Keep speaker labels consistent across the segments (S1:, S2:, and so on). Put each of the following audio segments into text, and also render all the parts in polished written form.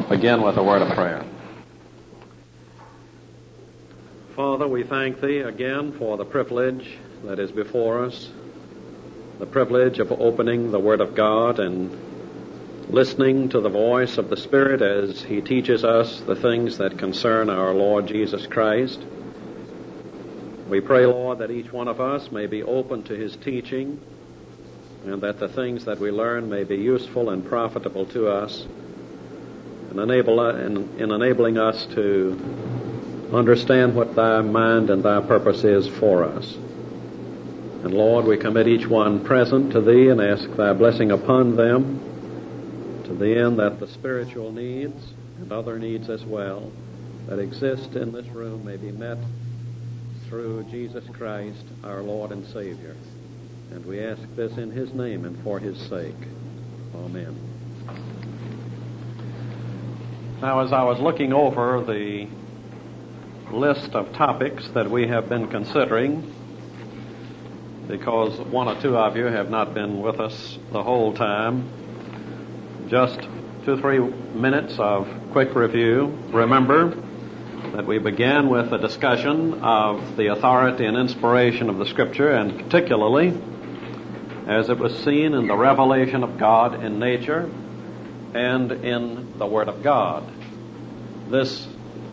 S1: begin with a word of prayer.
S2: Father, we thank Thee again for the privilege that is before us, the privilege of opening the Word of God and listening to the voice of the Spirit as He teaches us the things that concern our Lord Jesus Christ. We pray, Lord, that each one of us may be open to His teaching and that the things that we learn may be useful and profitable to us and enabling us to understand what Thy mind and Thy purpose is for us. And Lord, we commit each one present to Thee and ask Thy blessing upon them to the end that the spiritual needs and other needs as well that exist in this room may be met through Jesus Christ, our Lord and Savior. And we ask this in His name and for His sake. Amen. Now, as I was looking over the list of topics that we have been considering, because one or two of you have not been with us the whole time, just 2-3 minutes of quick review. Remember that we began with a discussion of the authority and inspiration of the Scripture, and particularly as it was seen in the revelation of God in nature and in the Word of God. This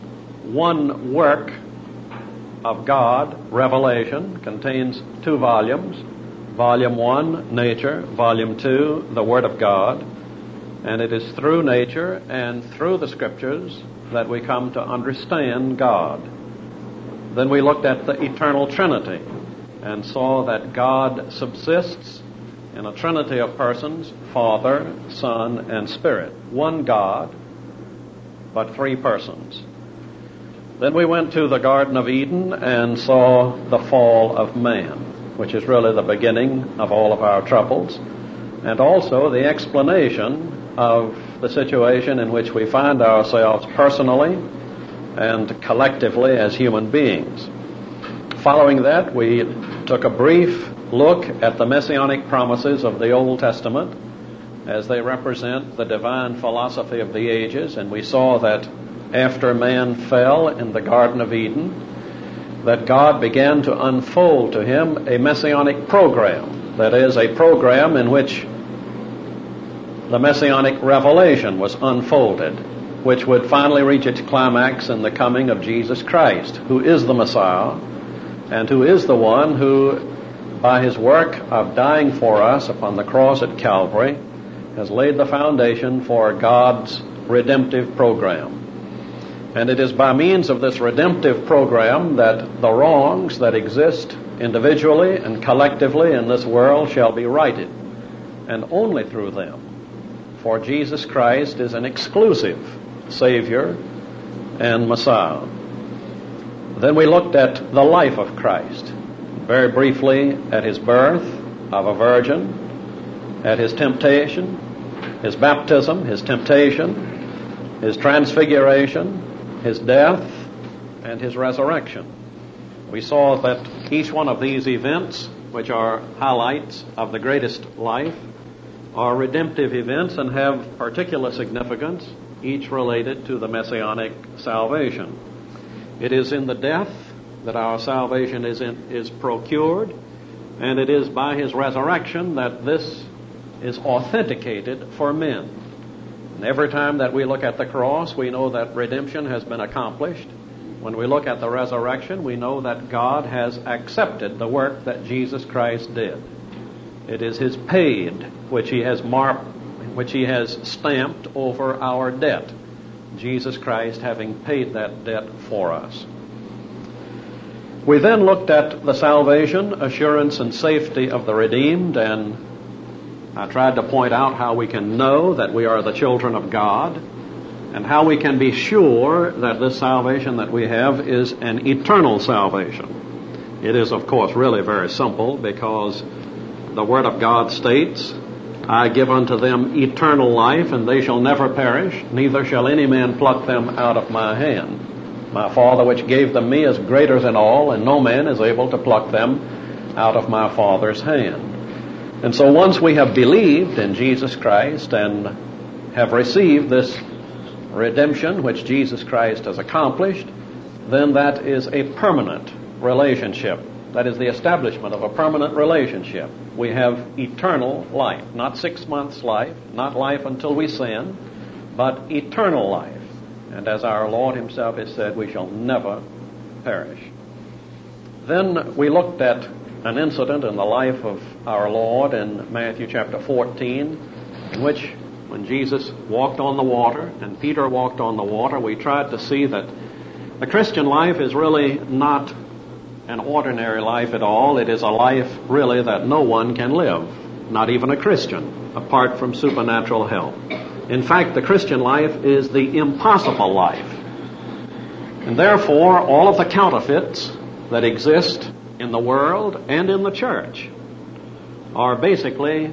S2: one work of God, Revelation, contains 2 volumes. Volume 1, Nature. Volume 2, the Word of God. And it is through nature and through the Scriptures that we come to understand God. Then we looked at the eternal Trinity and saw that God subsists in a trinity of persons, Father, Son, and Spirit. One God, but 3 persons. Then we went to the Garden of Eden and saw the fall of man, which is really the beginning of all of our troubles, and also the explanation of the situation in which we find ourselves personally and collectively as human beings. Following that, we took a brief look at the messianic promises of the Old Testament as they represent the divine philosophy of the ages, and we saw that after man fell in the Garden of Eden, that God began to unfold to him a messianic program. That is, a program in which the messianic revelation was unfolded, which would finally reach its climax in the coming of Jesus Christ, who is the Messiah, and who is the one who, by His work of dying for us upon the cross at Calvary, has laid the foundation for God's redemptive program. And it is by means of this redemptive program that the wrongs that exist individually and collectively in this world shall be righted, and only through them. For Jesus Christ is an exclusive Savior and Messiah. Then we looked at the life of Christ, very briefly at His birth of a virgin, at His temptation, His baptism, His temptation, His transfiguration, His death, and His resurrection. We saw that each one of these events, which are highlights of the greatest life, are redemptive events and have particular significance, each related to the messianic salvation. It is in the death that our salvation is procured, and it is by His resurrection that this is authenticated for men. And every time that we look at the cross, we know that redemption has been accomplished. When we look at the resurrection, we know that God has accepted the work that Jesus Christ did. It is His paid, which He has marked, which He has stamped over our debt, Jesus Christ having paid that debt for us. We then looked at the salvation, assurance, and safety of the redeemed, and I tried to point out how we can know that we are the children of God and how we can be sure that this salvation that we have is an eternal salvation. It is, of course, really very simple, because the Word of God states, I give unto them eternal life, and they shall never perish, neither shall any man pluck them out of my hand. My Father which gave them me is greater than all, and no man is able to pluck them out of my Father's hand. And so once we have believed in Jesus Christ and have received this redemption which Jesus Christ has accomplished, then that is a permanent relationship. That is the establishment of a permanent relationship. We have eternal life, not 6 months life, not life until we sin, but eternal life. And as our Lord himself has said, we shall never perish. Then we looked at an incident in the life of our Lord in Matthew chapter 14, in which when Jesus walked on the water and Peter walked on the water, we tried to see that the Christian life is really not an ordinary life at all. It is a life really that no one can live, not even a Christian, apart from supernatural help. In fact, the Christian life is the impossible life. And therefore, all of the counterfeits that exist in the world and in the church are basically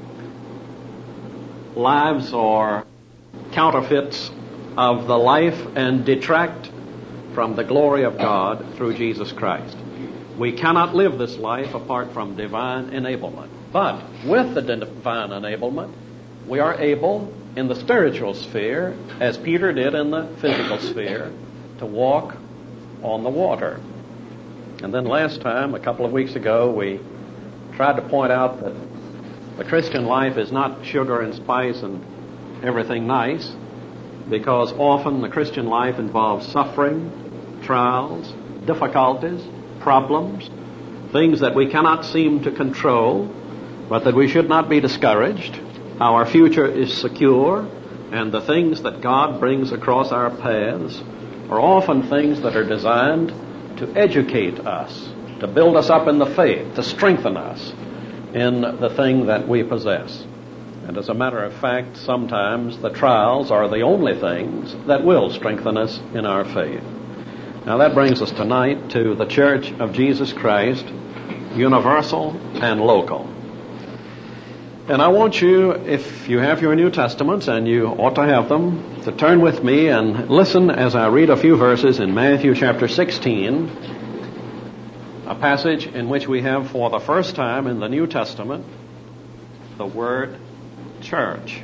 S2: lives or counterfeits of the life and detract from the glory of God through Jesus Christ. We cannot live this life apart from divine enablement. But with the divine enablement, we are able in the spiritual sphere, as Peter did in the physical sphere, to walk on the water. And then last time, a couple of weeks ago, we tried to point out that the Christian life is not sugar and spice and everything nice, because often the Christian life involves suffering, trials, difficulties, problems, things that we cannot seem to control, but that we should not be discouraged. Our future is secure, and the things that God brings across our paths are often things that are designed to educate us, to build us up in the faith, to strengthen us in the thing that we possess. And as a matter of fact, sometimes the trials are the only things that will strengthen us in our faith. Now that brings us tonight to the Church of Jesus Christ, universal and local. And I want you, if you have your New Testaments, and you ought to have them, to turn with me and listen as I read a few verses in Matthew chapter 16, a passage in which we have for the first time in the New Testament the word church.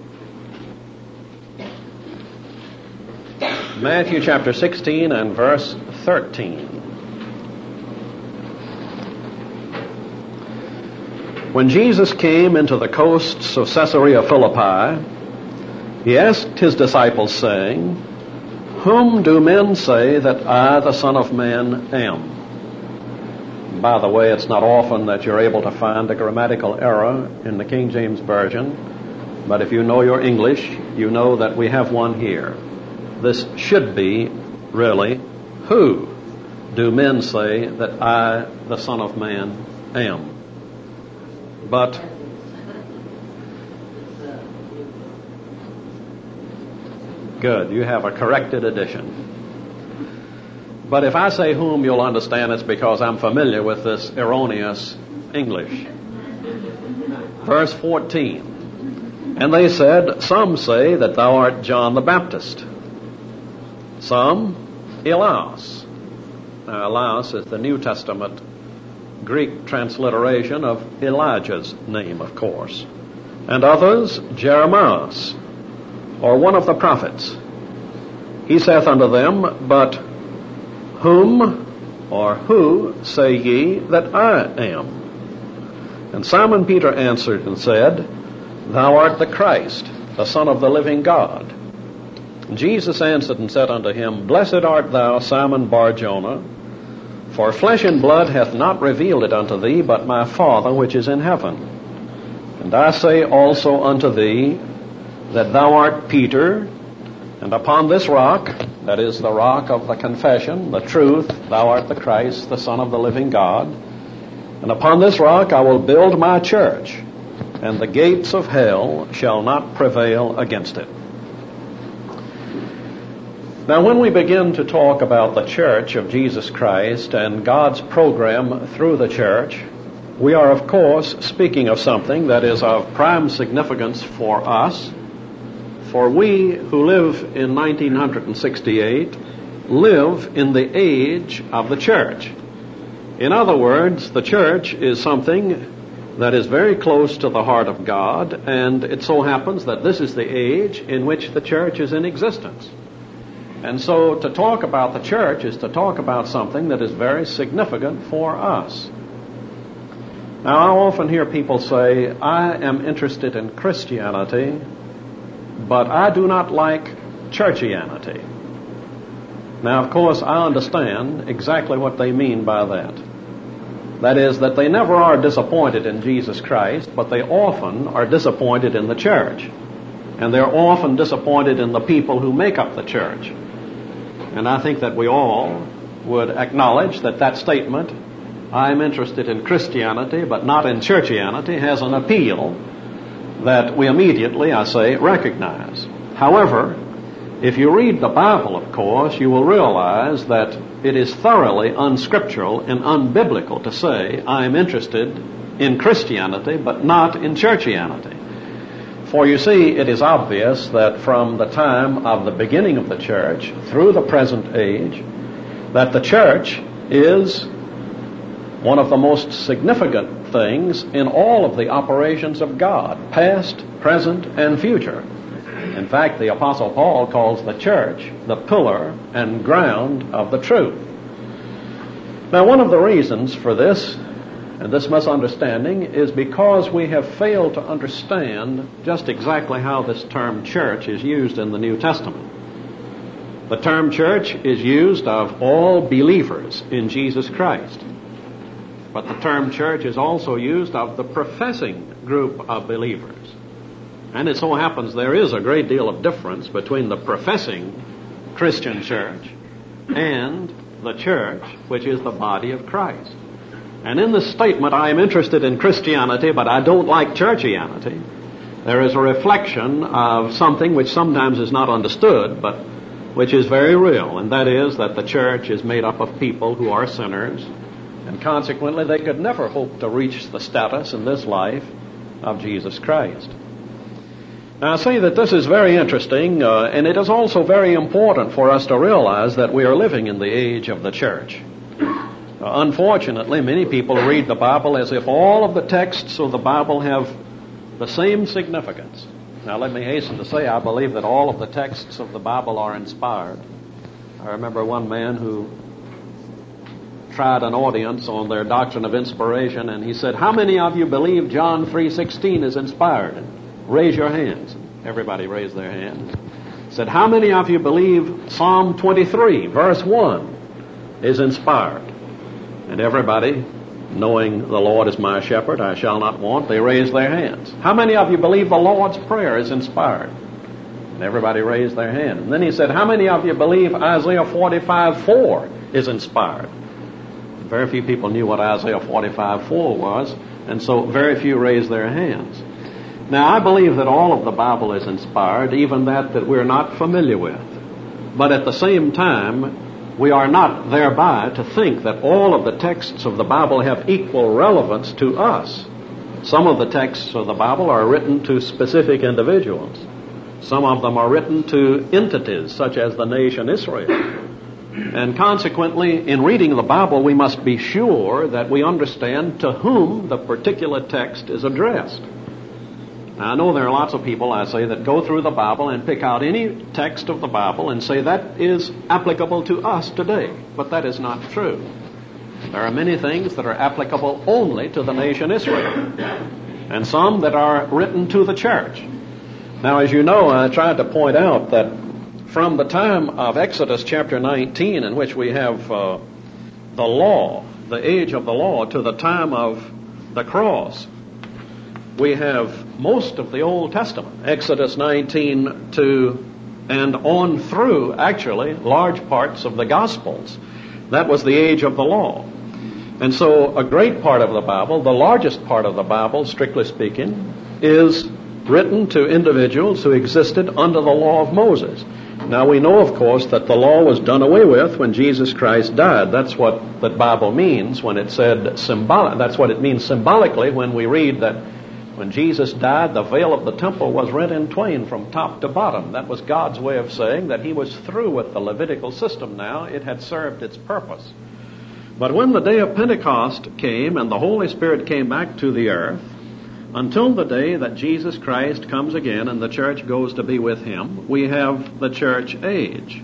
S2: Matthew chapter 16 and verse 13. When Jesus came into the coasts of Caesarea Philippi, he asked his disciples, saying, "Whom do men say that I, the Son of Man, am?" By the way, it's not often that you're able to find a grammatical error in the King James Version, but if you know your English, you know that we have one here. This should be, really, who do men say that I, the Son of Man, am? But good, you have a corrected edition. But if I say whom, you'll understand it's because I'm familiar with this erroneous English. Verse 14. And they said, "Some say that thou art John the Baptist, some Elias." Now, Elias is the New Testament Greek transliteration of Elijah's name, of course. And others, Jeremias, or one of the prophets. He saith unto them, "But whom or who say ye that I am?" And Simon Peter answered and said, "Thou art the Christ, the Son of the living God." And Jesus answered and said unto him, "Blessed art thou, Simon Bar-Jonah, for flesh and blood hath not revealed it unto thee, but my Father which is in heaven. And I say also unto thee, that thou art Peter, and upon this rock," that is the rock of the confession, the truth, "thou art the Christ, the Son of the living God, and upon this rock I will build my church, and the gates of hell shall not prevail against it." Now, when we begin to talk about the Church of Jesus Christ and God's program through the church, we are, of course, speaking of something that is of prime significance for us, for we who live in 1968 live in the age of the church. In other words, the church is something that is very close to the heart of God, and it so happens that this is the age in which the church is in existence. And so to talk about the church is to talk about something that is very significant for us. Now, I often hear people say, I am interested in Christianity, but I do not like churchianity. Now, of course, I understand exactly what they mean by that. That is, that they never are disappointed in Jesus Christ, but they often are disappointed in the church. And they're often disappointed in the people who make up the church. And I think that we all would acknowledge that that statement, I'm interested in Christianity but not in churchianity, has an appeal that we immediately, I say, recognize. However, if you read the Bible, of course, you will realize that it is thoroughly unscriptural and unbiblical to say, I'm interested in Christianity but not in churchianity. For you see, it is obvious that from the time of the beginning of the church through the present age, that the church is one of the most significant things in all of the operations of God, past, present, and future. In fact, the Apostle Paul calls the church the pillar and ground of the truth. Now, one of the reasons for this, and this misunderstanding, is because we have failed to understand just exactly how this term church is used in the New Testament. The term church is used of all believers in Jesus Christ. But the term church is also used of the professing group of believers. And it so happens there is a great deal of difference between the professing Christian church and the church, which is the body of Christ. And in this statement, I am interested in Christianity, but I don't like churchianity, there is a reflection of something which sometimes is not understood, but which is very real, and that is that the church is made up of people who are sinners, and consequently they could never hope to reach the status in this life of Jesus Christ. Now, I say that this is very interesting, and it is also very important for us to realize that we are living in the age of the church. Unfortunately, many people read the Bible as if all of the texts of the Bible have the same significance. Now, let me hasten to say I believe that all of the texts of the Bible are inspired. I remember one man who tried an audience on their doctrine of inspiration, and he said, how many of you believe John 3:16 is inspired? And raise your hands. Everybody raised their hands. He said, how many of you believe Psalm 23, verse 1 is inspired? And everybody, knowing the Lord is my shepherd, I shall not want, they raised their hands. How many of you believe the Lord's Prayer is inspired? And everybody raised their hand. And then he said, how many of you believe Isaiah 45:4 is inspired? Very few people knew what Isaiah 45:4 was, and so very few raised their hands. Now, I believe that all of the Bible is inspired, even that we're not familiar with. But at the same time, we are not thereby to think that all of the texts of the Bible have equal relevance to us. Some of the texts of the Bible are written to specific individuals. Some of them are written to entities, such as the nation Israel. And consequently, in reading the Bible, we must be sure that we understand to whom the particular text is addressed. Now, I know there are lots of people, I say, that go through the Bible and pick out any text of the Bible and say that is applicable to us today. But that is not true. There are many things that are applicable only to the nation Israel, and some that are written to the church. Now, as you know, I tried to point out that from the time of Exodus chapter 19, in which we have the law, the age of the law, to the time of the cross, we have most of the Old Testament, Exodus 19 to and on through, actually, large parts of the Gospels. That was the age of the law. And so a great part of the Bible, the largest part of the Bible, strictly speaking, is written to individuals who existed under the law of Moses. Now, we know, of course, that the law was done away with when Jesus Christ died. That's what the Bible means when it said symbolic. That's what it means symbolically when we read that when Jesus died, the veil of the temple was rent in twain from top to bottom. That was God's way of saying that he was through with the Levitical system now. It had served its purpose. But when the day of Pentecost came and the Holy Spirit came back to the earth, until the day that Jesus Christ comes again and the church goes to be with him, we have the church age.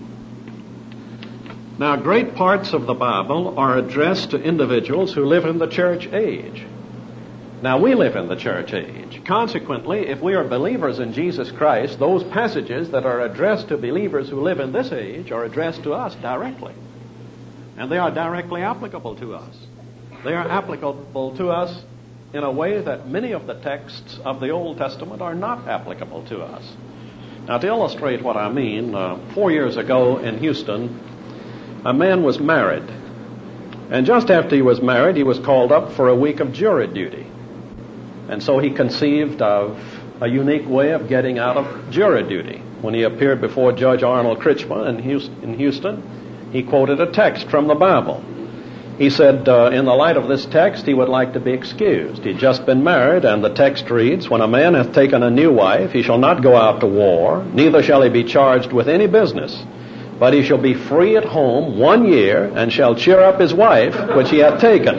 S2: Now, great parts of the Bible are addressed to individuals who live in the church age. Now, we live in the church age. Consequently, if we are believers in Jesus Christ, those passages that are addressed to believers who live in this age are addressed to us directly. And they are directly applicable to us. They are applicable to us in a way that many of the texts of the Old Testament are not applicable to us. Now, to illustrate what I mean, 4 years ago in Houston, a man was married. And just after he was married, he was called up for a week of jury duty. And so he conceived of a unique way of getting out of jury duty. When he appeared before Judge Arnold Critchma in Houston, he quoted a text from the Bible. He said, in the light of this text, he would like to be excused. He'd just been married, and the text reads, "When a man hath taken a new wife, he shall not go out to war, neither shall he be charged with any business, but he shall be free at home 1 year, and shall cheer up his wife, which he hath taken."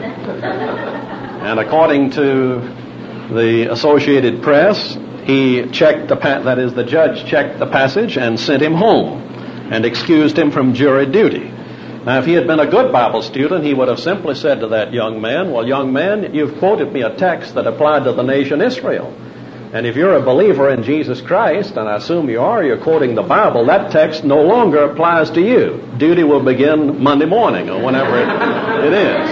S2: And according to the Associated Press, he checked the judge checked the passage and sent him home and excused him from jury duty. Now, if he had been a good Bible student, he would have simply said to that young man, "Well, young man, you've quoted me a text that applied to the nation Israel. And if you're a believer in Jesus Christ, and I assume you are, you're quoting the Bible, that text no longer applies to you. Duty will begin Monday morning or whenever it is."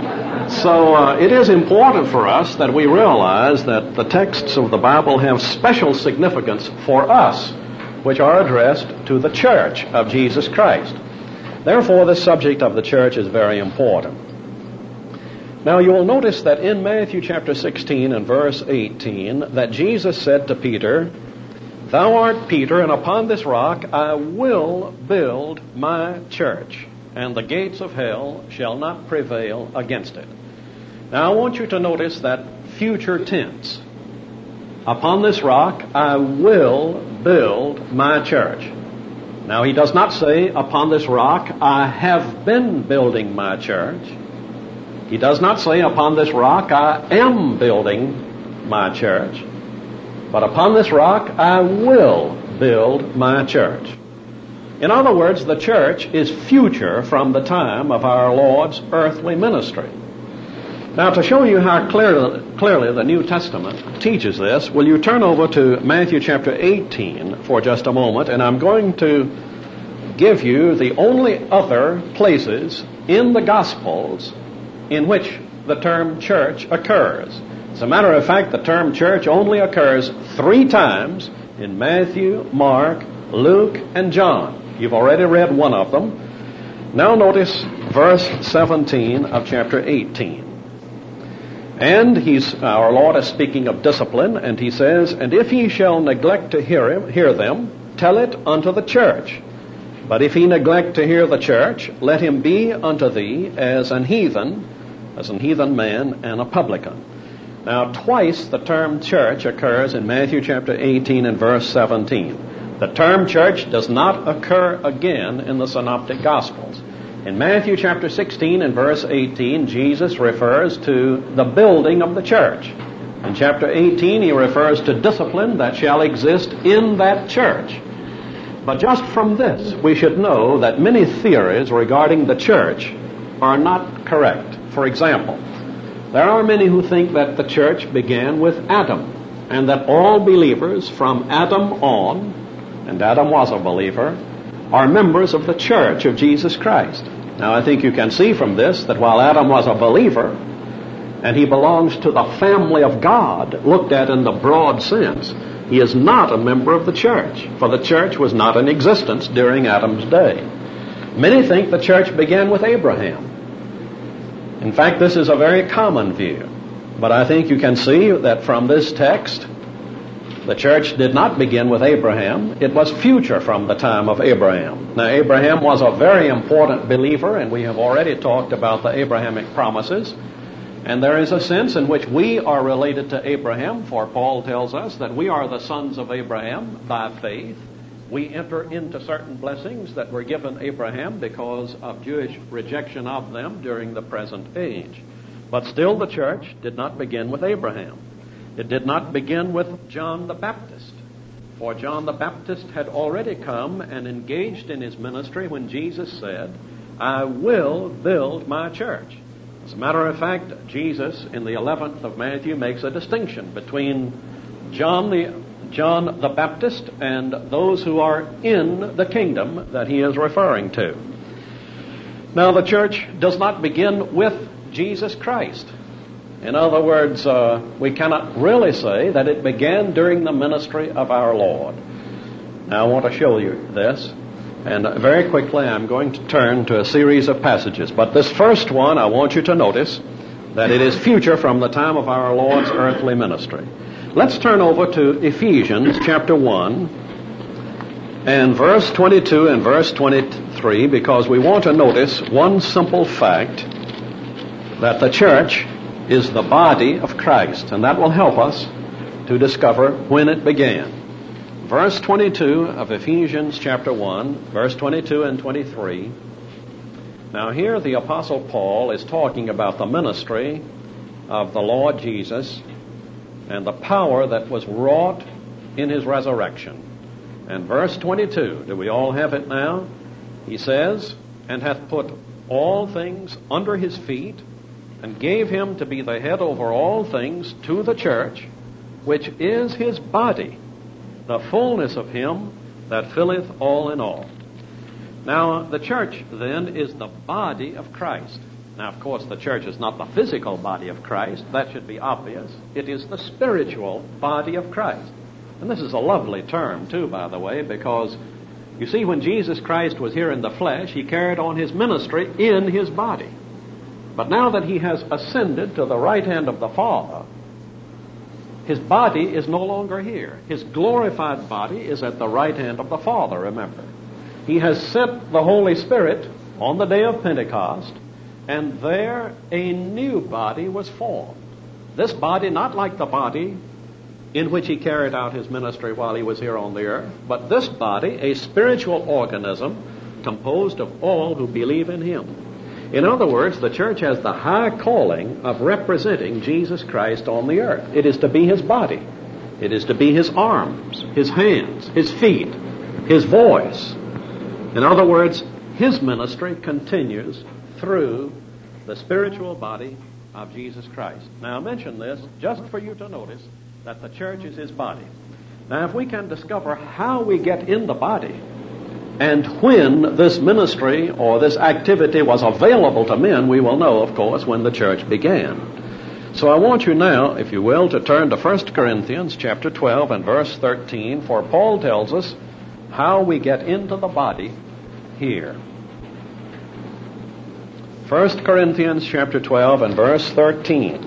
S2: So it is important for us that we realize that the texts of the Bible have special significance for us, which are addressed to the church of Jesus Christ. Therefore, the subject of the church is very important. Now, you will notice that in Matthew chapter 16 and verse 18, that Jesus said to Peter, "Thou art Peter, and upon this rock I will build my church, and the gates of hell shall not prevail against it." Now, I want you to notice that future tense. Upon this rock I will build my church. Now, he does not say, upon this rock I have been building my church. He does not say, upon this rock I am building my church. But upon this rock I will build my church. In other words, the church is future from the time of our Lord's earthly ministry. Now, to show you how clearly the New Testament teaches this, will you turn over to Matthew chapter 18 for just a moment, and I'm going to give you the only other places in the Gospels in which the term church occurs. As a matter of fact, the term church only occurs 3 times in Matthew, Mark, Luke, and John. You've already read one of them. Now notice verse 17 of chapter 18. And our Lord is speaking of discipline, and he says, "And if he shall neglect to hear them, tell it unto the church. But if he neglect to hear the church, let him be unto thee as an heathen man and a publican." Now, twice the term church occurs in Matthew chapter 18 and verse 17. The term church does not occur again in the Synoptic Gospels. In Matthew chapter 16 and verse 18, Jesus refers to the building of the church. In chapter 18, he refers to discipline that shall exist in that church. But just from this, we should know that many theories regarding the church are not correct. For example, there are many who think that the church began with Adam, and that all believers from Adam on, and Adam was a believer, are members of the church of Jesus Christ. Now, I think you can see from this that while Adam was a believer, and he belongs to the family of God, looked at in the broad sense, he is not a member of the church, for the church was not in existence during Adam's day. Many think the church began with Abraham. In fact, this is a very common view. But I think you can see that from this text, the church did not begin with Abraham. It was future from the time of Abraham. Now, Abraham was a very important believer, and we have already talked about the Abrahamic promises. And there is a sense in which we are related to Abraham, for Paul tells us that we are the sons of Abraham by faith. We enter into certain blessings that were given Abraham because of Jewish rejection of them during the present age. But still the church did not begin with Abraham. It did not begin with John the Baptist. For John the Baptist had already come and engaged in his ministry when Jesus said, I will build my church. As a matter of fact, Jesus in the 11th of Matthew makes a distinction between John the Baptist and those who are in the kingdom that he is referring to. Now, the church does not begin with Jesus Christ. In other words, we cannot really say that it began during the ministry of our Lord. Now, I want to show you this, and very quickly I'm going to turn to a series of passages. But this first one, I want you to notice that it is future from the time of our Lord's earthly ministry. Let's turn over to Ephesians chapter 1 and verse 22 and verse 23, because we want to notice one simple fact, that the church is the body of Christ, and that will help us to discover when it began. Verse 22 of Ephesians chapter 1, verse 22 and 23. Now here the Apostle Paul is talking about the ministry of the Lord Jesus and the power that was wrought in his resurrection. And verse 22, do we all have it now? He says, and hath put all things under his feet, and gave him to be the head over all things to the church, which is his body, the fullness of him that filleth all in all. Now, the church, then, is the body of Christ. Now, of course, the church is not the physical body of Christ. That should be obvious. It is the spiritual body of Christ. And this is a lovely term, too, by the way, because, you see, when Jesus Christ was here in the flesh, he carried on his ministry in his body. But now that he has ascended to the right hand of the Father, his body is no longer here. His glorified body is at the right hand of the Father, remember. He has sent the Holy Spirit on the day of Pentecost, and there a new body was formed. This body, not like the body in which he carried out his ministry while he was here on the earth, but this body, a spiritual organism composed of all who believe in him. In other words, the church has the high calling of representing Jesus Christ on the earth. It is to be his body. It is to be his arms, his hands, his feet, his voice. In other words, his ministry continues through the spiritual body of Jesus Christ. Now, I mention this just for you to notice that the church is his body. Now, if we can discover how we get in the body, and when this ministry or this activity was available to men, we will know, of course, when the church began. So I want you now, if you will, to turn to 1 Corinthians chapter 12 and verse 13, for Paul tells us how we get into the body here. 1 Corinthians chapter 12 and verse 13.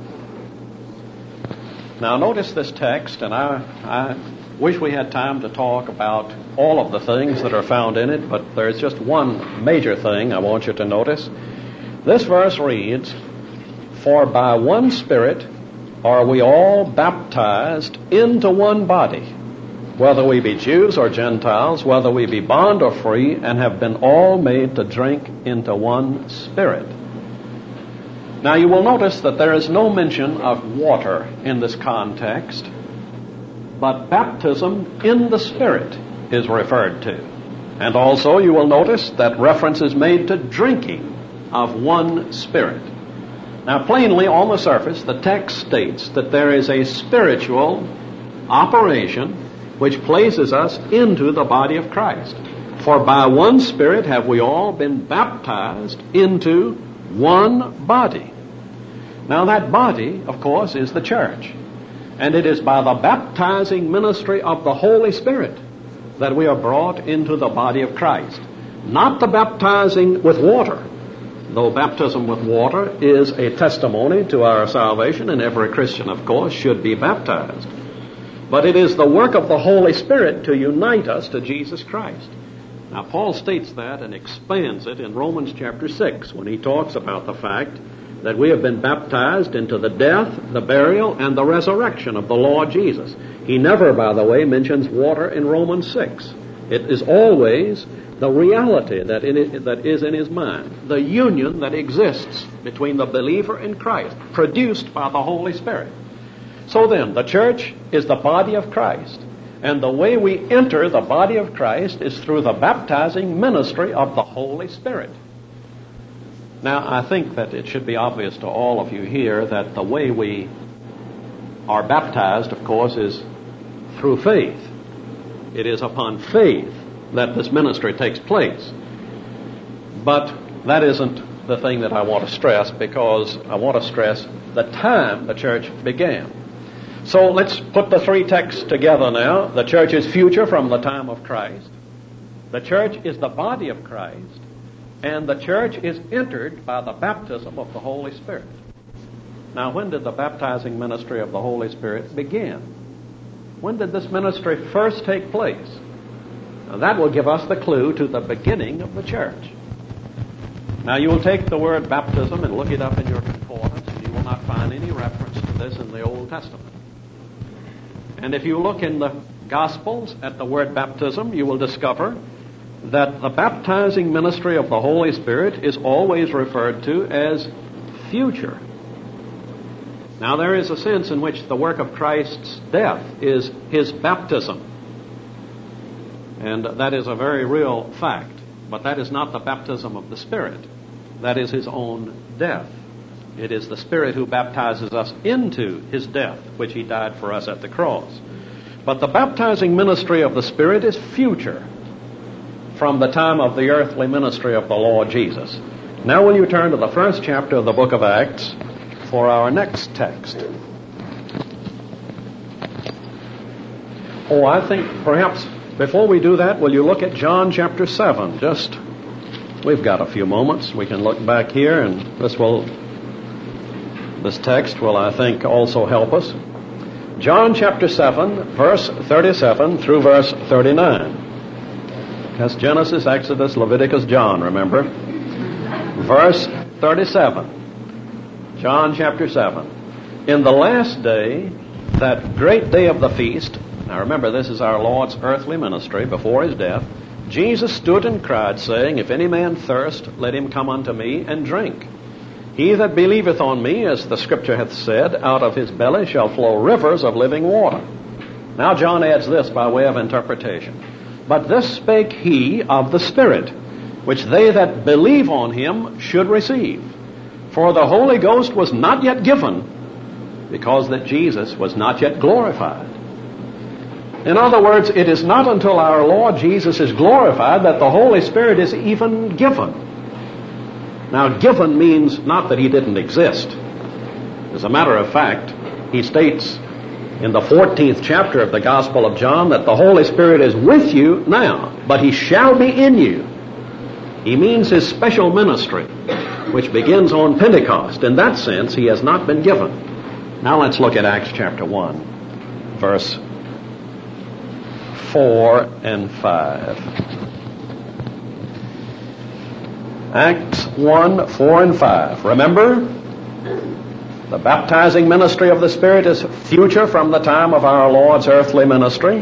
S2: Now notice this text, and I wish we had time to talk about all of the things that are found in it, but there's just one major thing I want you to notice. This verse reads, for by one Spirit are we all baptized into one body, whether we be Jews or Gentiles, whether we be bond or free, and have been all made to drink into one Spirit. Now you will notice that there is no mention of water in this context, but baptism in the Spirit is referred to. And also you will notice that reference is made to drinking of one Spirit. Now plainly on the surface, the text states that there is a spiritual operation which places us into the body of Christ. For by one Spirit have we all been baptized into one body. Now that body, of course, is the church. And it is by the baptizing ministry of the Holy Spirit that we are brought into the body of Christ. Not the baptizing with water, though baptism with water is a testimony to our salvation, and every Christian, of course, should be baptized. But it is the work of the Holy Spirit to unite us to Jesus Christ. Now, Paul states that and expands it in Romans chapter 6 when he talks about the fact that we have been baptized into the death, the burial, and the resurrection of the Lord Jesus. He never, by the way, mentions water in Romans 6. It is always the reality that is in his mind, the union that exists between the believer in Christ, produced by the Holy Spirit. So then, the church is the body of Christ, and the way we enter the body of Christ is through the baptizing ministry of the Holy Spirit. Now, I think that it should be obvious to all of you here that the way we are baptized, of course, is through faith. It is upon faith that this ministry takes place. But that isn't the thing that I want to stress, because I want to stress the time the church began. So let's put the three texts together now. The church is future from the time of Christ. The church is the body of Christ. And the church is entered by the baptism of the Holy Spirit. Now, when did the baptizing ministry of the Holy Spirit begin? When did this ministry first take place? Now, that will give us the clue to the beginning of the church. Now, you will take the word baptism and look it up in your concordance, and you will not find any reference to this in the Old Testament. And if you look in the Gospels at the word baptism, you will discover that the baptizing ministry of the Holy Spirit is always referred to as future. Now, there is a sense in which the work of Christ's death is his baptism. And that is a very real fact. But that is not the baptism of the Spirit. That is his own death. It is the Spirit who baptizes us into his death, which he died for us at the cross. But the baptizing ministry of the Spirit is future from the time of the earthly ministry of the Lord Jesus. Now will you turn to the first chapter of the book of Acts for our next text. Oh, I think perhaps before we do that, will you look at John chapter 7? We've got a few moments. We can look back here, and this text will, I think, also help us. John chapter 7, verse 37 through verse 39. That's Genesis, Exodus, Leviticus, John, remember? Verse 37. John chapter 7. In the last day, that great day of the feast, now remember, this is our Lord's earthly ministry before his death, Jesus stood and cried, saying, If any man thirst, let him come unto me and drink. He that believeth on me, as the Scripture hath said, out of his belly shall flow rivers of living water. Now John adds this by way of interpretation. But this spake he of the Spirit, which they that believe on him should receive. For the Holy Ghost was not yet given, because that Jesus was not yet glorified. In other words, it is not until our Lord Jesus is glorified that the Holy Spirit is even given. Now, given means not that he didn't exist. As a matter of fact, he states in the 14th chapter of the Gospel of John that the Holy Spirit is with you now, but he shall be in you. He means his special ministry, which begins on Pentecost. In that sense, he has not been given. Now let's look at Acts chapter 1, verse 4 and 5. Acts 1, 4 and 5. Remember, the baptizing ministry of the Spirit is future from the time of our Lord's earthly ministry.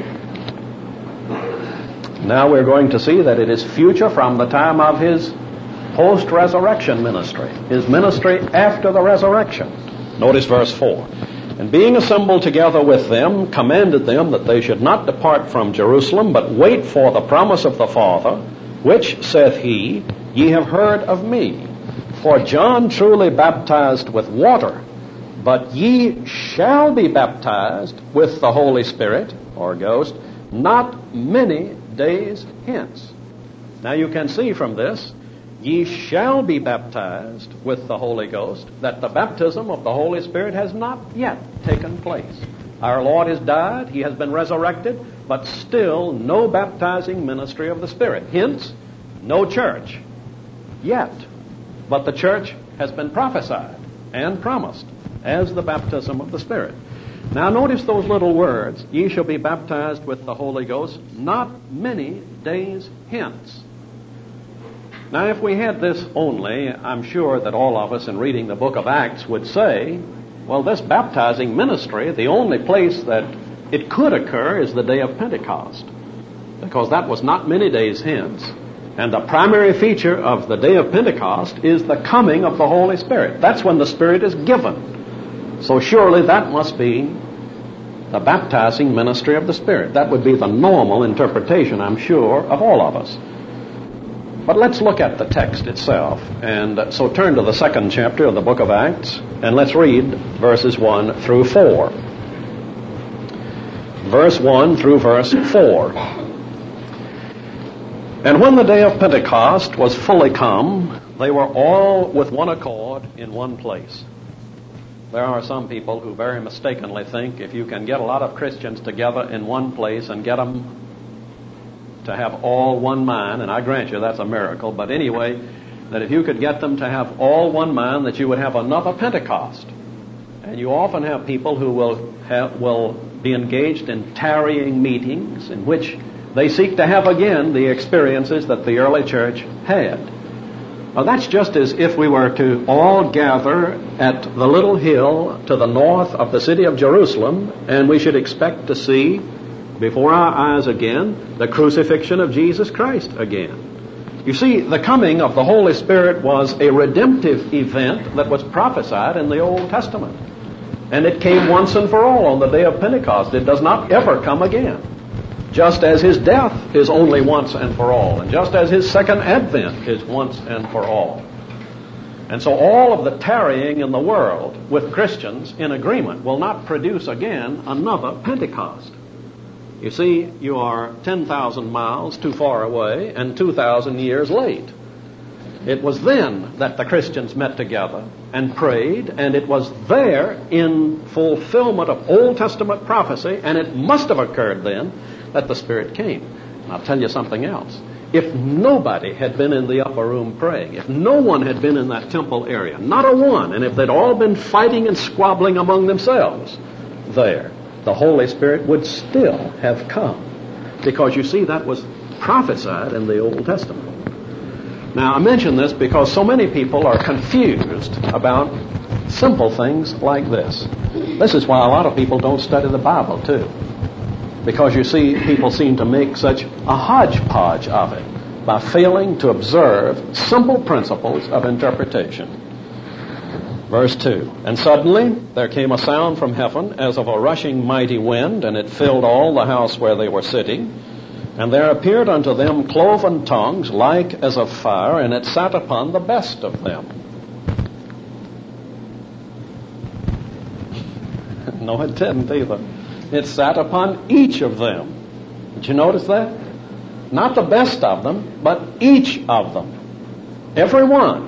S2: Now we're going to see that it is future from the time of his post-resurrection ministry, his ministry after the resurrection. Notice verse 4. And being assembled together with them, commanded them that they should not depart from Jerusalem, but wait for the promise of the Father, which, saith he, ye have heard of me. For John truly baptized with water, but ye shall be baptized with the Holy Spirit, or Ghost, not many days hence. Now you can see from this, ye shall be baptized with the Holy Ghost, that the baptism of the Holy Spirit has not yet taken place. Our Lord has died, he has been resurrected, but still no baptizing ministry of the Spirit. Hence, no church yet. But the church has been prophesied and promised as the baptism of the Spirit. Now notice those little words, ye shall be baptized with the Holy Ghost not many days hence. Now if we had this only, I'm sure that all of us in reading the book of Acts would say, well, this baptizing ministry, the only place that it could occur is the day of Pentecost. because that was not many days hence. And the primary feature of the day of Pentecost is the coming of the Holy Spirit. That's when the Spirit is given. So surely that must be the baptizing ministry of the Spirit. That would be the normal interpretation, I'm sure, of all of us. But let's look at the text itself. And so turn to the 2nd chapter of the book of Acts, and let's read verses 1 through 4. Verse 1 through verse 4. And when the day of Pentecost was fully come, they were all with one accord in one place. There are some people who very mistakenly think if you can get a lot of Christians together in one place and get them to have all one mind, and I grant you that's a miracle, but anyway, that if you could get them to have all one mind, that you would have another Pentecost. And you often have people who will be engaged in tarrying meetings in which they seek to have again the experiences that the early church had. Now that's just as if we were to all gather at the little hill to the north of the city of Jerusalem, and we should expect to see before our eyes again the crucifixion of Jesus Christ again. You see, the coming of the Holy Spirit was a redemptive event that was prophesied in the Old Testament. And it came once and for all on the day of Pentecost. It does not ever come again. Just as his death is only once and for all, and just as his second advent is once and for all. And so all of the tarrying in the world with Christians in agreement will not produce again another Pentecost. You see, you are 10,000 miles too far away and 2,000 years late. It was then that the Christians met together and prayed, and it was there in fulfillment of Old Testament prophecy, and it must have occurred then that the Spirit came. And I'll tell you something else. If nobody had been in the upper room praying, if no one had been in that temple area, not a one, and if they'd all been fighting and squabbling among themselves there, the Holy Spirit would still have come. Because you see, that was prophesied in the Old Testament. Now, I mention this because so many people are confused about simple things like this. This is why a lot of people don't study the Bible, too. Because you see, people seem to make such a hodgepodge of it by failing to observe simple principles of interpretation. Verse 2, And suddenly there came a sound from heaven as of a rushing mighty wind, and it filled all the house where they were sitting. And there appeared unto them cloven tongues like as of fire, and it sat upon the best of them. No, it didn't either. It sat upon each of them. Did you notice that? Not the best of them, but each of them. Every one.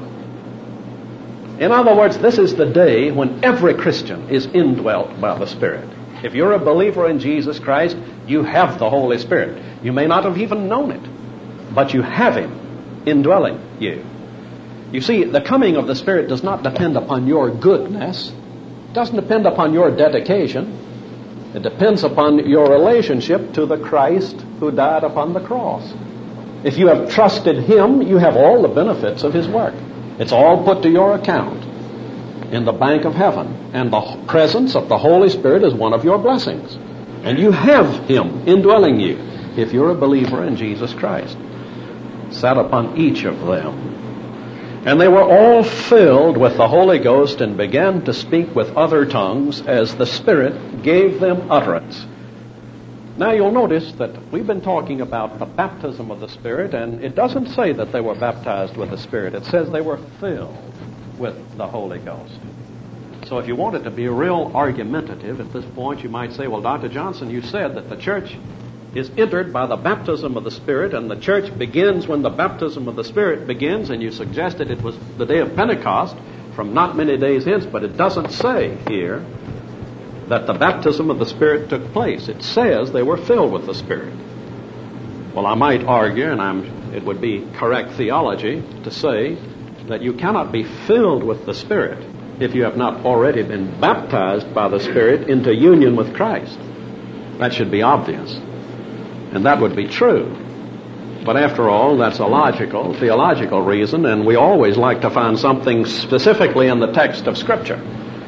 S2: In other words, this is the day when every Christian is indwelt by the Spirit. If you're a believer in Jesus Christ, you have the Holy Spirit. You may not have even known it, but you have Him indwelling you. You see, the coming of the Spirit does not depend upon your goodness. It doesn't depend upon your dedication. It depends upon your relationship to the Christ who died upon the cross. If you have trusted Him, you have all the benefits of His work. It's all put to your account in the bank of heaven. And the presence of the Holy Spirit is one of your blessings. And you have Him indwelling you if you're a believer in Jesus Christ. Sat upon each of them. And they were all filled with the Holy Ghost and began to speak with other tongues as the Spirit gave them utterance. Now you'll notice that we've been talking about the baptism of the Spirit, and it doesn't say that they were baptized with the Spirit. It says they were filled with the Holy Ghost. So if you wanted to be real argumentative at this point, you might say, well, Dr. Johnson, you said that the church is entered by the baptism of the Spirit, and the church begins when the baptism of the Spirit begins, and you suggested it was the day of Pentecost from not many days hence, but it doesn't say here that the baptism of the Spirit took place. It says they were filled with the Spirit. Well, I might argue, and it would be correct theology to say that you cannot be filled with the Spirit if you have not already been baptized by the Spirit into union with Christ. That should be obvious. And that would be true. But after all, that's a logical, theological reason, and we always like to find something specifically in the text of Scripture.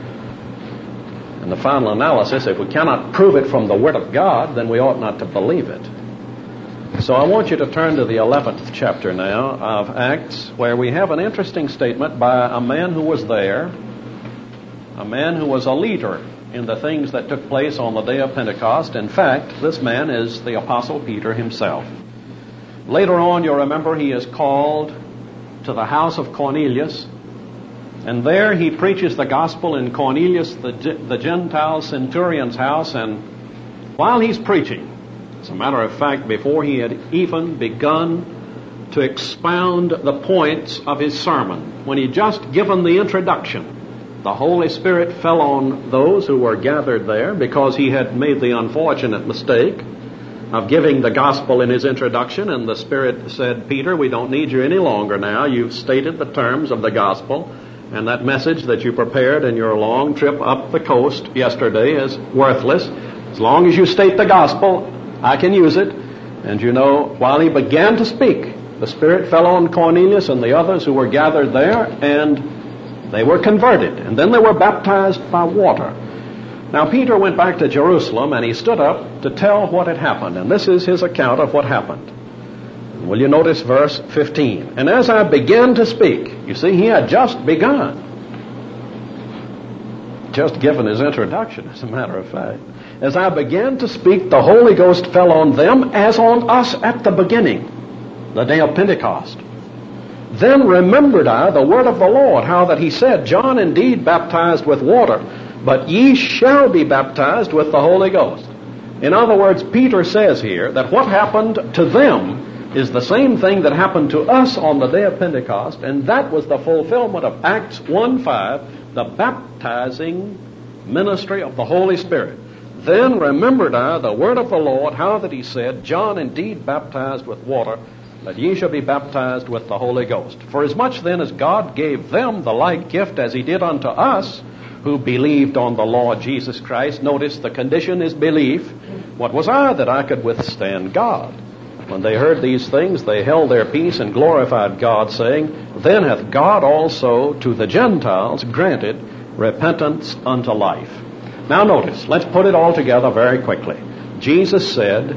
S2: In the final analysis, if we cannot prove it from the Word of God, then we ought not to believe it. So I want you to turn to the 11th chapter now of Acts, where we have an interesting statement by a man who was there, a man who was a leader in the things that took place on the day of Pentecost. In fact, this man is the Apostle Peter himself. Later on, you'll remember, he is called to the house of Cornelius, and there he preaches the gospel in Cornelius, the Gentile centurion's house, and while he's preaching, as a matter of fact, before he had even begun to expound the points of his sermon, when he'd just given the introduction, the Holy Spirit fell on those who were gathered there because he had made the unfortunate mistake of giving the gospel in his introduction, and the Spirit said, Peter, we don't need you any longer now. You've stated the terms of the gospel, and that message that you prepared in your long trip up the coast yesterday is worthless. As long as you state the gospel, I can use it. And you know, while he began to speak, the Spirit fell on Cornelius and the others who were gathered there, and they were converted, and then they were baptized by water. Now Peter went back to Jerusalem, and he stood up to tell what had happened, and this is his account of what happened. Will you notice verse 15? And as I began to speak, you see, he had just begun. Just given his introduction, as a matter of fact. As I began to speak, the Holy Ghost fell on them as on us at the beginning, the day of Pentecost. Then remembered I the word of the Lord, how that he said, John indeed baptized with water, but ye shall be baptized with the Holy Ghost. In other words, Peter says here that what happened to them is the same thing that happened to us on the day of Pentecost, and that was the fulfillment of Acts 1:5, the baptizing ministry of the Holy Spirit. Then remembered I the word of the Lord, how that he said, John indeed baptized with water, but ye shall be baptized with the Holy Ghost. For as much then as God gave them the like gift as he did unto us, who believed on the Lord Jesus Christ. Notice the condition is belief. What was I that I could withstand God? When they heard these things, they held their peace and glorified God, saying, Then hath God also to the Gentiles granted repentance unto life. Now notice, let's put it all together very quickly. Jesus said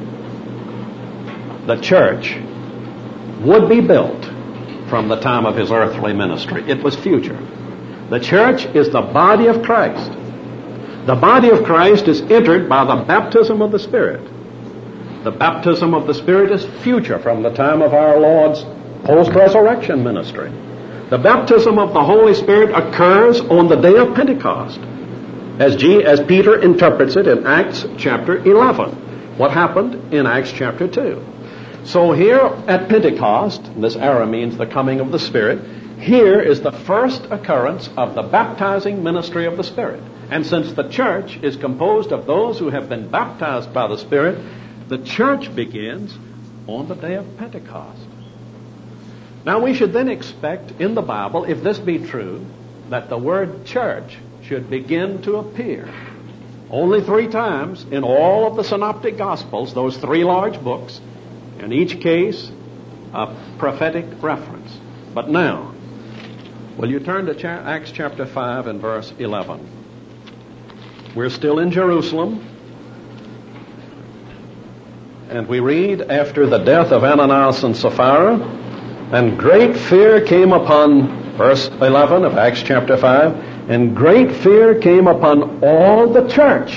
S2: the church would be built from the time of his earthly ministry. It was future. The church is the body of Christ. The body of Christ is entered by the baptism of the Spirit. The baptism of the Spirit is future from the time of our Lord's post-resurrection ministry. The baptism of the Holy Spirit occurs on the day of Pentecost, as Peter interprets it in Acts chapter 11. What happened in Acts chapter 2? So here at Pentecost, this era means the coming of the Spirit, here is the first occurrence of the baptizing ministry of the Spirit. And since the church is composed of those who have been baptized by the Spirit, the church begins on the day of Pentecost. Now we should then expect in the Bible, if this be true, that the word church should begin to appear only 3 times in all of the synoptic gospels, those 3 large books, in each case a prophetic reference. But now, will you turn to Acts chapter 5 and verse 11? We're still in Jerusalem, and we read, after the death of Ananias and Sapphira, and great fear came upon, verse 11 of Acts chapter 5, and great fear came upon all the church,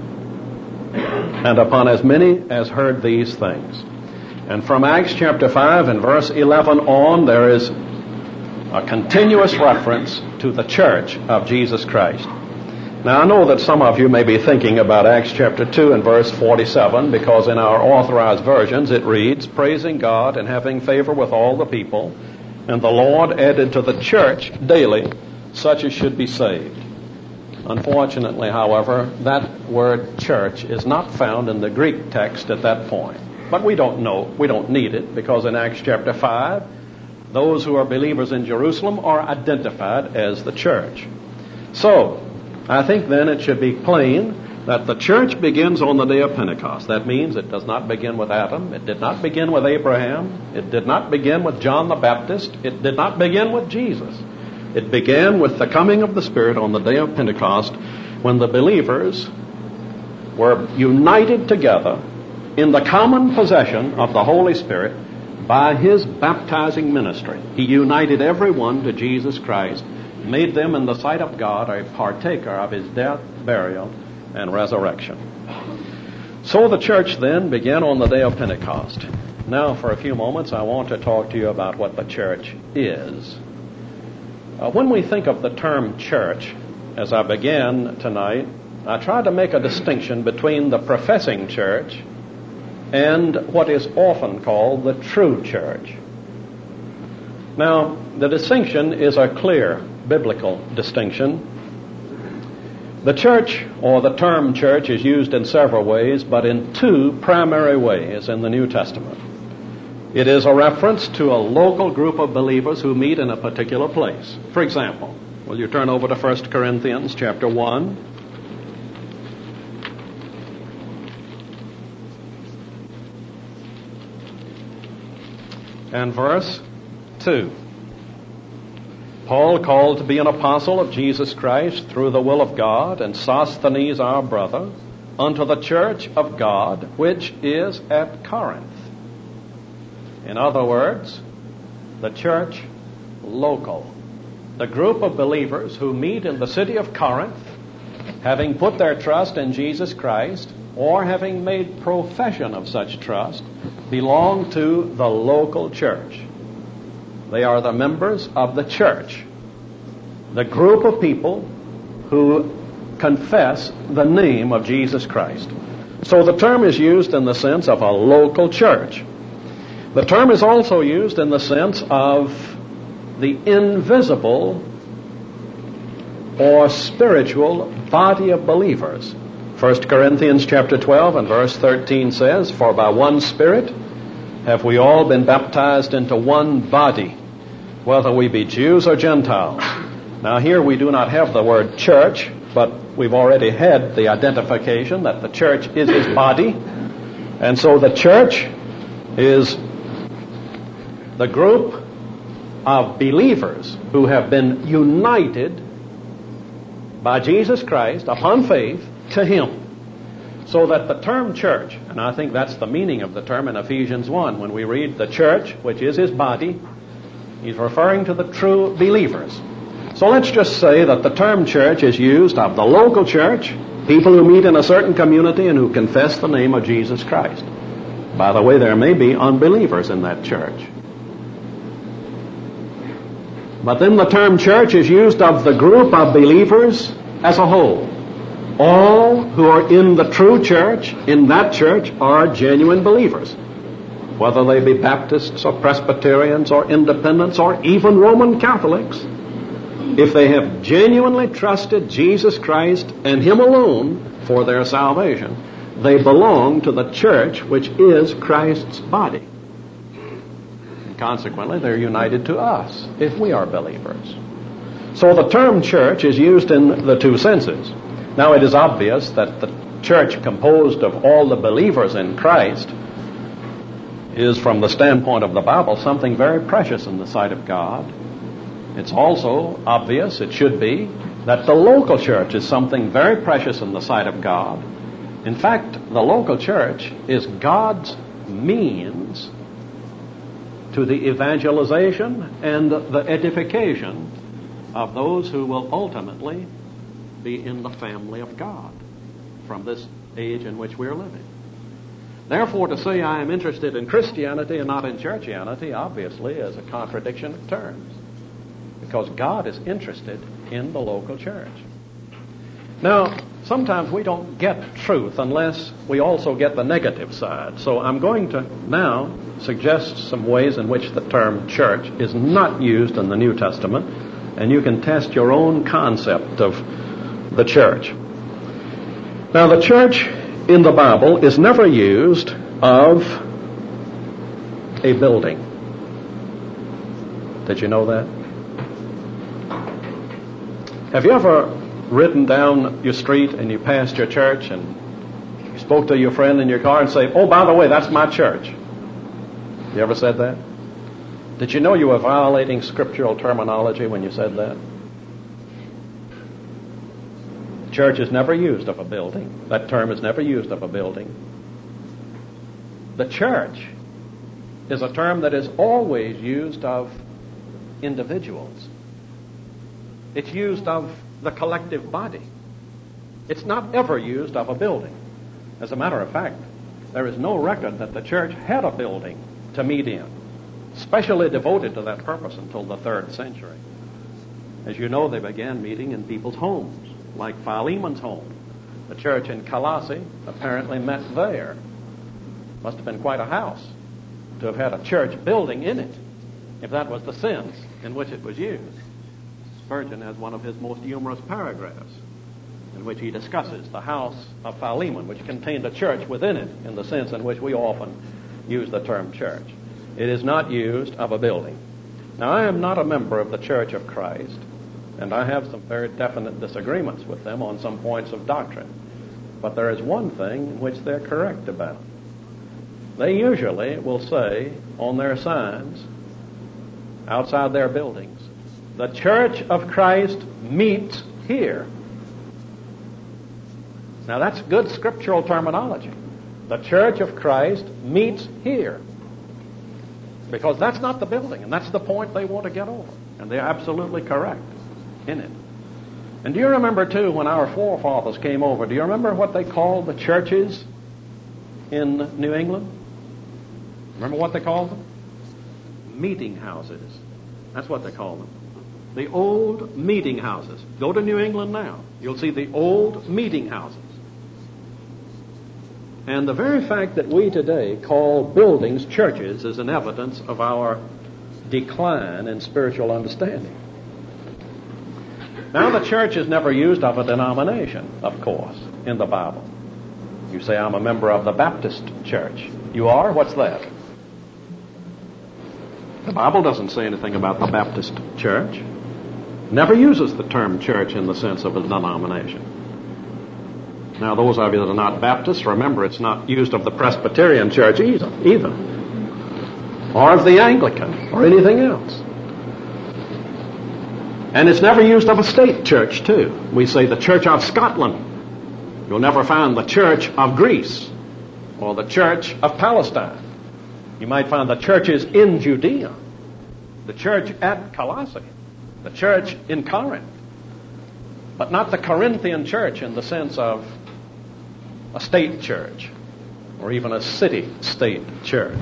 S2: and upon as many as heard these things. And from Acts chapter 5 and verse 11 on, there is a continuous reference to the church of Jesus Christ. Now, I know that some of you may be thinking about Acts chapter 2 and verse 47, because in our authorized versions it reads, Praising God and having favor with all the people, and the Lord added to the church daily such as should be saved. Unfortunately, however, that word church is not found in the Greek text at that point. But we don't know, we don't need it, because in Acts chapter 5, those who are believers in Jerusalem are identified as the church. So, I think then it should be plain that the church begins on the day of Pentecost. That means it does not begin with Adam. It did not begin with Abraham. It did not begin with John the Baptist. It did not begin with Jesus. It began with the coming of the Spirit on the day of Pentecost, when the believers were united together in the common possession of the Holy Spirit by his baptizing ministry. He united everyone to Jesus Christ, made them in the sight of God a partaker of his death, burial, and resurrection. So the church then began on the day of Pentecost. Now, for a few moments, I want to talk to you about what the church is. When we think of the term church, as I began tonight, I tried to make a distinction between the professing church and what is often called the true church. Now, the distinction is a clear biblical distinction. The church, or the term church, is used in several ways, but in two primary ways in the New Testament. It is a reference to a local group of believers who meet in a particular place. For example, will you turn over to 1 Corinthians chapter 1? And verse 2. Paul, called to be an apostle of Jesus Christ through the will of God, and Sosthenes our brother, unto the church of God which is at Corinth. In other words, the church local. The group of believers who meet in the city of Corinth, having put their trust in Jesus Christ, or having made profession of such trust, belong to the local church. They are the members of the church, the group of people who confess the name of Jesus Christ. So the term is used in the sense of a local church. The term is also used in the sense of the invisible or spiritual body of believers. 1 Corinthians chapter 12 and verse 13 says, "For by one Spirit have we all been baptized into one body, whether we be Jews or Gentiles." Now here we do not have the word church, but we've already had the identification that the church is his body. And so the church is the group of believers who have been united by Jesus Christ upon faith to him. So that the term church, and I think that's the meaning of the term in Ephesians 1, when we read the church, which is his body, he's referring to the true believers. So let's just say that the term church is used of the local church, people who meet in a certain community and who confess the name of Jesus Christ. By the way, there may be unbelievers in that church. But then the term church is used of the group of believers as a whole. All who are in the true church, in that church, are genuine believers. Whether they be Baptists or Presbyterians or Independents or even Roman Catholics, if they have genuinely trusted Jesus Christ and him alone for their salvation, they belong to the church which is Christ's body. Consequently, they're united to us if we are believers. So the term church is used in the two senses. Now, it is obvious that the church composed of all the believers in Christ is, from the standpoint of the Bible, something very precious in the sight of God. It's also obvious, it should be, that the local church is something very precious in the sight of God. In fact, the local church is God's means to the evangelization and the edification of those who will ultimately be in the family of God from this age in which we're living. Therefore, to say I am interested in Christianity and not in churchianity, obviously, is a contradiction of terms, because God is interested in the local church. Now, sometimes we don't get truth unless we also get the negative side. So I'm going to now suggest some ways in which the term church is not used in the New Testament, and you can test your own concept of the church. Now, the church in the Bible is never used of a building. Did you know that? Have you ever ridden down your street and you passed your church and you spoke to your friend in your car and say, "Oh, by the way, that's my church"? You ever said that? Did you know you were violating scriptural terminology when you said that? Church is never used of a building. That term is never used of a building. The church is a term that is always used of individuals. It's used of the collective body. It's not ever used of a building. As a matter of fact, there is no record that the church had a building to meet in, specially devoted to that purpose until the 3rd century. As you know, they began meeting in people's homes, like Philemon's home. The church in Colossae apparently met there. Must have been quite a house to have had a church building in it, if that was the sense in which it was used. Spurgeon has one of his most humorous paragraphs in which he discusses the house of Philemon, which contained a church within it, in the sense in which we often use the term church. It is not used of a building. Now, I am not a member of the Church of Christ, and I have some very definite disagreements with them on some points of doctrine. But there is one thing in which they're correct about. They usually will say on their signs outside their buildings, the Church of Christ meets here. Now that's good scriptural terminology. The Church of Christ meets here. Because that's not the building, and that's the point they want to get over. And they're absolutely correct in it. And do you remember, too, when our forefathers came over, do you remember what they called the churches in New England? Remember what they called them? Meeting houses. That's what they called them. The old meeting houses. Go to New England now. You'll see the old meeting houses. And the very fact that we today call buildings churches is an evidence of our decline in spiritual understanding. Now, the church is never used of a denomination, of course, in the Bible. You say, I'm a member of the Baptist church. You are? What's that? The Bible doesn't say anything about the Baptist church. Never uses the term church in the sense of a denomination. Now, those of you that are not Baptists, remember it's not used of the Presbyterian church either, or of the Anglican, or anything else. And it's never used of a state church, too. We say the Church of Scotland. You'll never find the Church of Greece, or the Church of Palestine. You might find the churches in Judea, the church at Colossae, the church in Corinth, but not the Corinthian church in the sense of a state church or even a city-state church.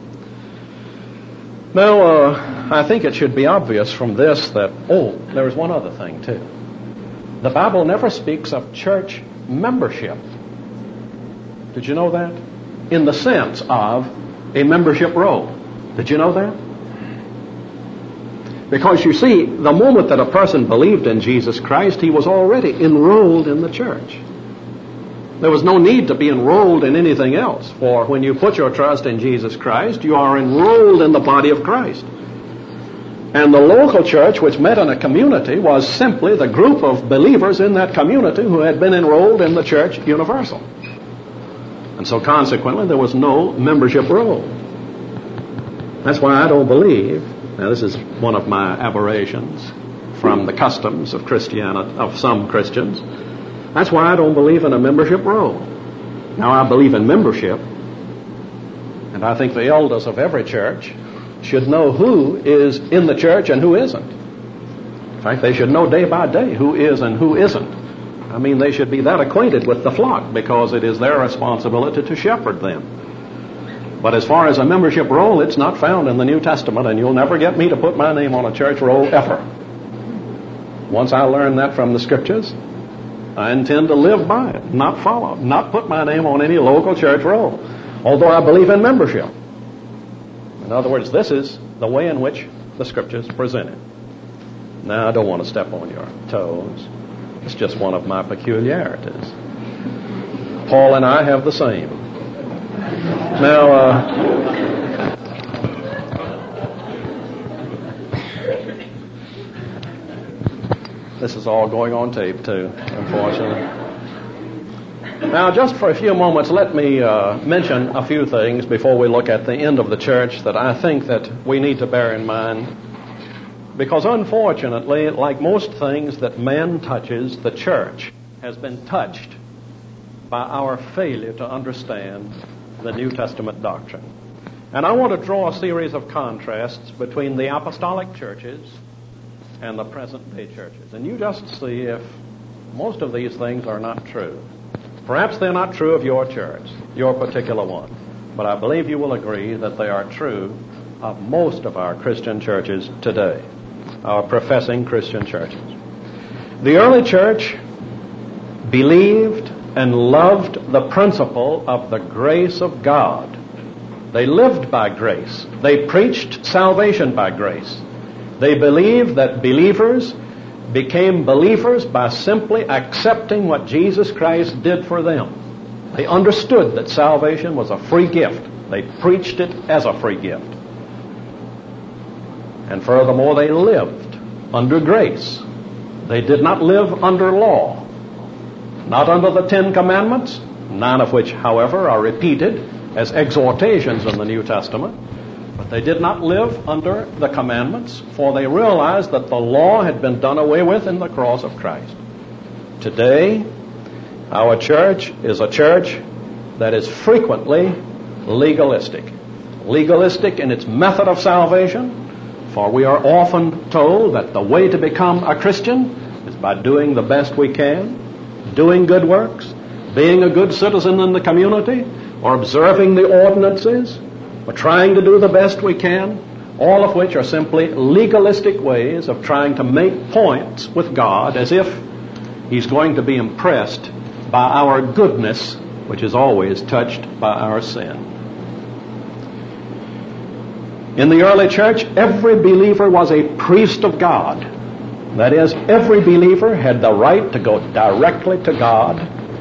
S2: Now, I think it should be obvious from this that, there's one other thing, too. The Bible never speaks of church membership. Did you know that? In the sense of a membership roll. Did you know that? Because you see, the moment that a person believed in Jesus Christ, he was already enrolled in the church. There was no need to be enrolled in anything else, for when you put your trust in Jesus Christ, you are enrolled in the body of Christ. And the local church, which met in a community, was simply the group of believers in that community who had been enrolled in the church universal. And so consequently, there was no membership roll. That's why I don't believe, now this is one of my aberrations from the customs of Christianity, of some Christians, that's why I don't believe in a membership roll. Now, I believe in membership, and I think the elders of every church should know who is in the church and who isn't. In fact, they should know day by day who is and who isn't. I mean, they should be that acquainted with the flock because it is their responsibility to shepherd them. But as far as a membership roll, it's not found in the New Testament, and you'll never get me to put my name on a church roll ever. Once I learn that from the Scriptures, I intend to live by it, not follow, not put my name on any local church roll, although I believe in membership. In other words, this is the way in which the Scriptures present it. Now, I don't want to step on your toes. It's just one of my peculiarities. Paul and I have the same. Now, this is all going on tape, too, unfortunately. Now, just for a few moments, let me mention a few things before we look at the end of the church that I think that we need to bear in mind. Because unfortunately, like most things that man touches, the church has been touched by our failure to understand the New Testament doctrine. And I want to draw a series of contrasts between the apostolic churches and the present-day churches. And you just see if most of these things are not true. Perhaps they're not true of your church, your particular one. But I believe you will agree that they are true of most of our Christian churches today, our professing Christian churches. The early church believed and loved the principle of the grace of God. They lived by grace. They preached salvation by grace. They believed that believers became believers by simply accepting what Jesus Christ did for them. They understood that salvation was a free gift. They preached it as a free gift. And furthermore, they lived under grace. They did not live under law, not under the Ten Commandments, none of which, however, are repeated as exhortations in the New Testament. But they did not live under the commandments, for they realized that the law had been done away with in the cross of Christ. Today, our church is a church that is frequently legalistic. Legalistic in its method of salvation, for we are often told that the way to become a Christian is by doing the best we can, doing good works, being a good citizen in the community, or observing the ordinances, or trying to do the best we can, all of which are simply legalistic ways of trying to make points with God as if He's going to be impressed by our goodness, which is always touched by our sin. In the early church, every believer was a priest of God. That is, every believer had the right to go directly to God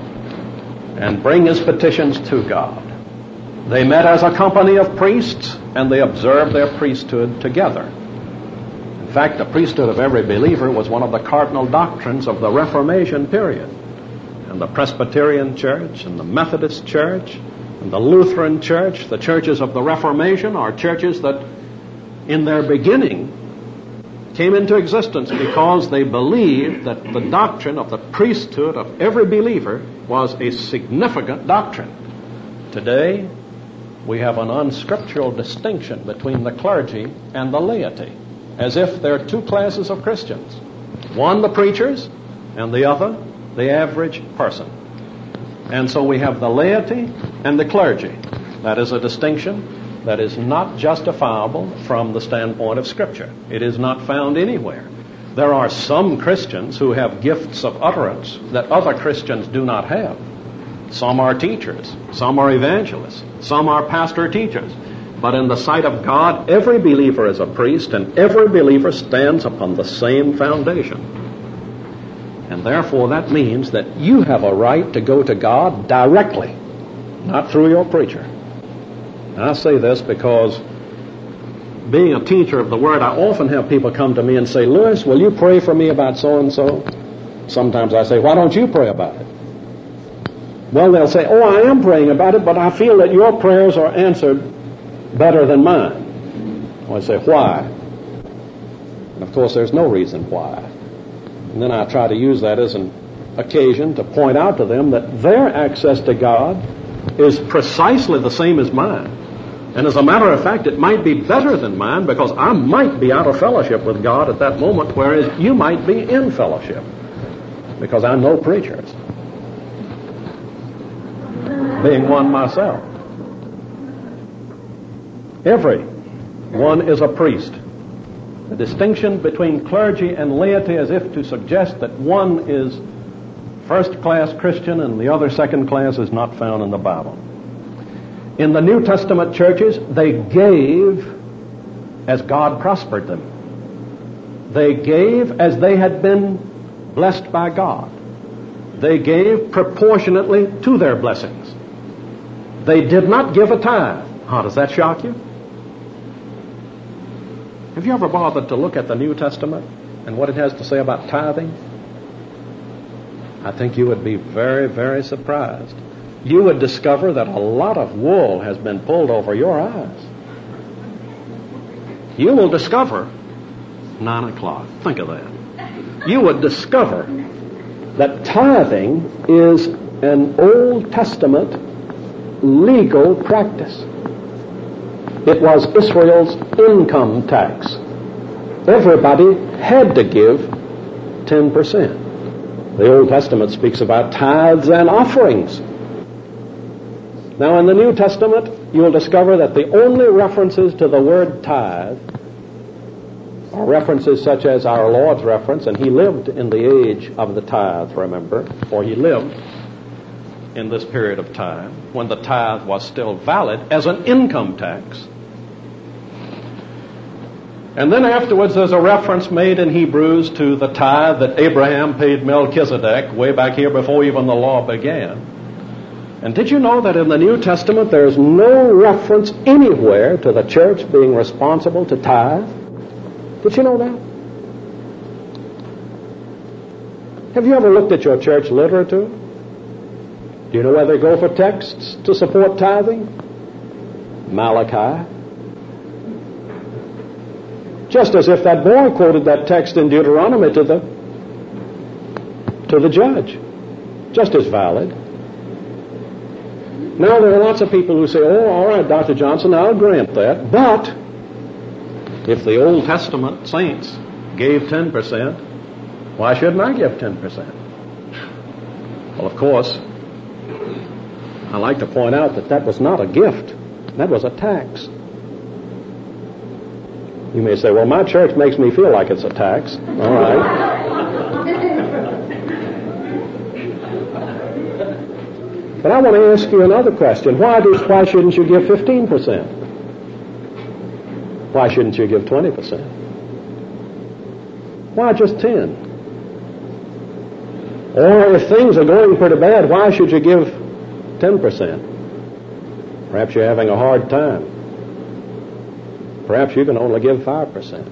S2: and bring his petitions to God. They met as a company of priests, and they observed their priesthood together. In fact, the priesthood of every believer was one of the cardinal doctrines of the Reformation period. And the Presbyterian Church and the Methodist Church and the Lutheran Church, the churches of the Reformation, are churches that in their beginning came into existence because they believed that the doctrine of the priesthood of every believer was a significant doctrine. Today, we have an unscriptural distinction between the clergy and the laity, as if there are two classes of Christians. One, the preachers, and the other, the average person. And so we have the laity and the clergy. That is a distinction that is not justifiable from the standpoint of Scripture. It is not found anywhere. There are some Christians who have gifts of utterance that other Christians do not have. Some are teachers, some are evangelists, some are pastor-teachers. But in the sight of God, every believer is a priest, and every believer stands upon the same foundation. And therefore that means that you have a right to go to God directly, not through your preacher. And I say this because being a teacher of the Word, I often have people come to me and say, "Lewis, will you pray for me about so-and-so?" Sometimes I say, "Why don't you pray about it?" Well, they'll say, "Oh, I am praying about it, but I feel that your prayers are answered better than mine." Well, I say, "Why?" And of course, there's no reason why. And then I try to use that as an occasion to point out to them that their access to God is precisely the same as mine. And as a matter of fact, it might be better than mine because I might be out of fellowship with God at that moment, whereas you might be in fellowship because I know preachers, being one myself. Every one is a priest. The distinction between clergy and laity as if to suggest that one is first-class Christian and the other second-class is not found in the Bible. In the New Testament churches, they gave as God prospered them. They gave as they had been blessed by God. They gave proportionately to their blessings. They did not give a tithe. How does that shock you? Have you ever bothered to look at the New Testament and what it has to say about tithing? I think you would be very, very surprised. You would discover that a lot of wool has been pulled over your eyes. You will discover, 9 o'clock, think of that. You would discover that tithing is an Old Testament
S1: legal practice. It was Israel's income tax. Everybody had to give 10%. The Old Testament speaks about tithes and offerings. Now, in the New Testament, you'll discover that the only references to the word tithe are references such as our Lord's reference, and he lived in the age of the tithe, remember, or he lived in this period of time when the tithe was still valid as an income tax. And then afterwards there's a reference made in Hebrews to the tithe that Abraham paid Melchizedek way back here before even the law began. And did you know that in the New Testament there's no reference anywhere to the church being responsible to tithe? Did you know that? Have you ever looked at your church literature? Do you know where they go for texts to support tithing? Malachi. Just as if that boy quoted that text in Deuteronomy to the judge. Just as valid. Now there are lots of people who say, oh, all right, Dr. Johnson, I'll grant that, but if the Old Testament saints gave 10%, why shouldn't I give 10%? Well, of course, I like to point out that was not a gift. That was a tax. You may say, well, my church makes me feel like it's a tax. All right. But I want to ask you another question. Why shouldn't you give 15%? Why shouldn't you give 20%? Why just 10? Or if things are going pretty bad, why should you give 10%? Perhaps you're having a hard time. Perhaps you can only give 5%.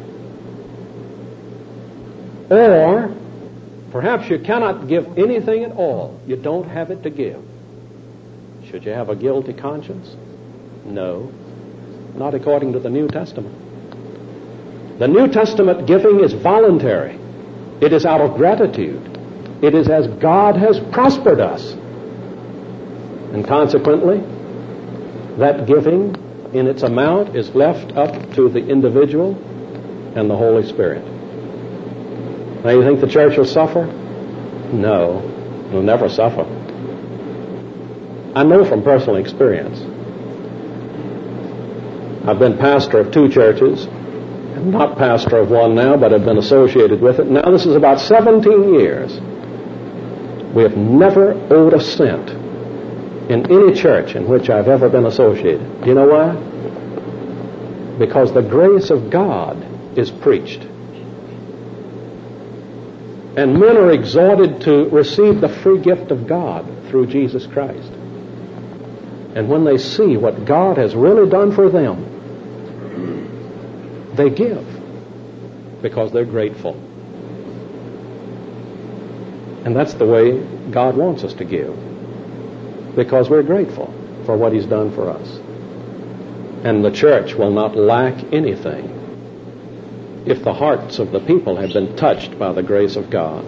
S1: Or perhaps you cannot give anything at all. You don't have it to give. Should you have a guilty conscience? No. Not according to the New Testament. The New Testament giving is voluntary. It is out of gratitude. It is as God has prospered us. And consequently, that giving in its amount is left up to the individual and the Holy Spirit. Now, you think the church will suffer? No, it will never suffer. I know from personal experience. I've been pastor of 2 churches. I'm not pastor of one now, but I've been associated with it. Now this is about 17 years. We have never owed a cent in any church in which I've ever been associated. Do you know why? Because the grace of God is preached. And men are exhorted to receive the free gift of God through Jesus Christ. And when they see what God has really done for them, they give because they're grateful. And that's the way God wants us to give, because we're grateful for what He's done for us. And the church will not lack anything if the hearts of the people have been touched by the grace of God.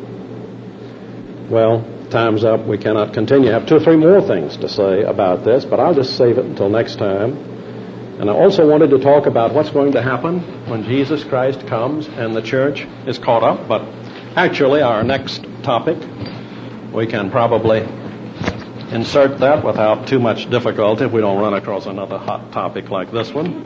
S1: Well, time's up. We cannot continue. I have 2 or 3 more things to say about this, but I'll just save it until next time. And I also wanted to talk about what's going to happen when Jesus Christ comes and the church is caught up. But actually, our next topic, we can probably insert that without too much difficulty if we don't run across another hot topic like this one.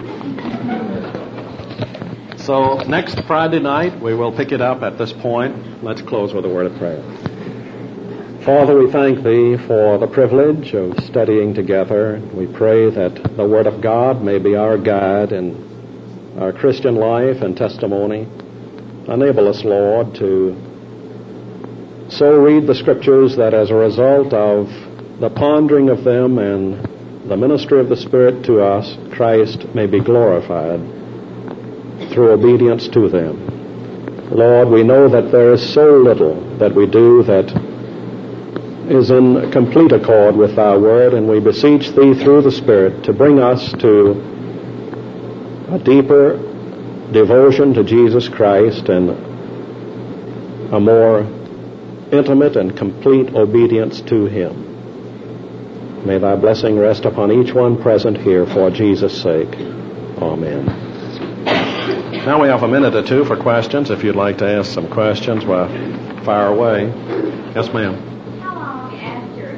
S1: So next Friday night, we will pick it up at this point. Let's close with a word of prayer. Father, we thank Thee for the privilege of studying together. We pray that the Word of God may be our guide in our Christian life and testimony. Enable us, Lord, to so read the Scriptures that as a result of the pondering of them and the ministry of the Spirit to us, Christ may be glorified through obedience to them. Lord, we know that there is so little that we do that is in complete accord with Thy Word, and we beseech Thee through the Spirit to bring us to a deeper devotion to Jesus Christ and a more intimate and complete obedience to Him. May thy blessing rest upon each one present here for Jesus' sake. Amen. Now we have a minute or two for questions. If you'd like to ask some questions, well, fire away. Yes, ma'am.
S3: How long after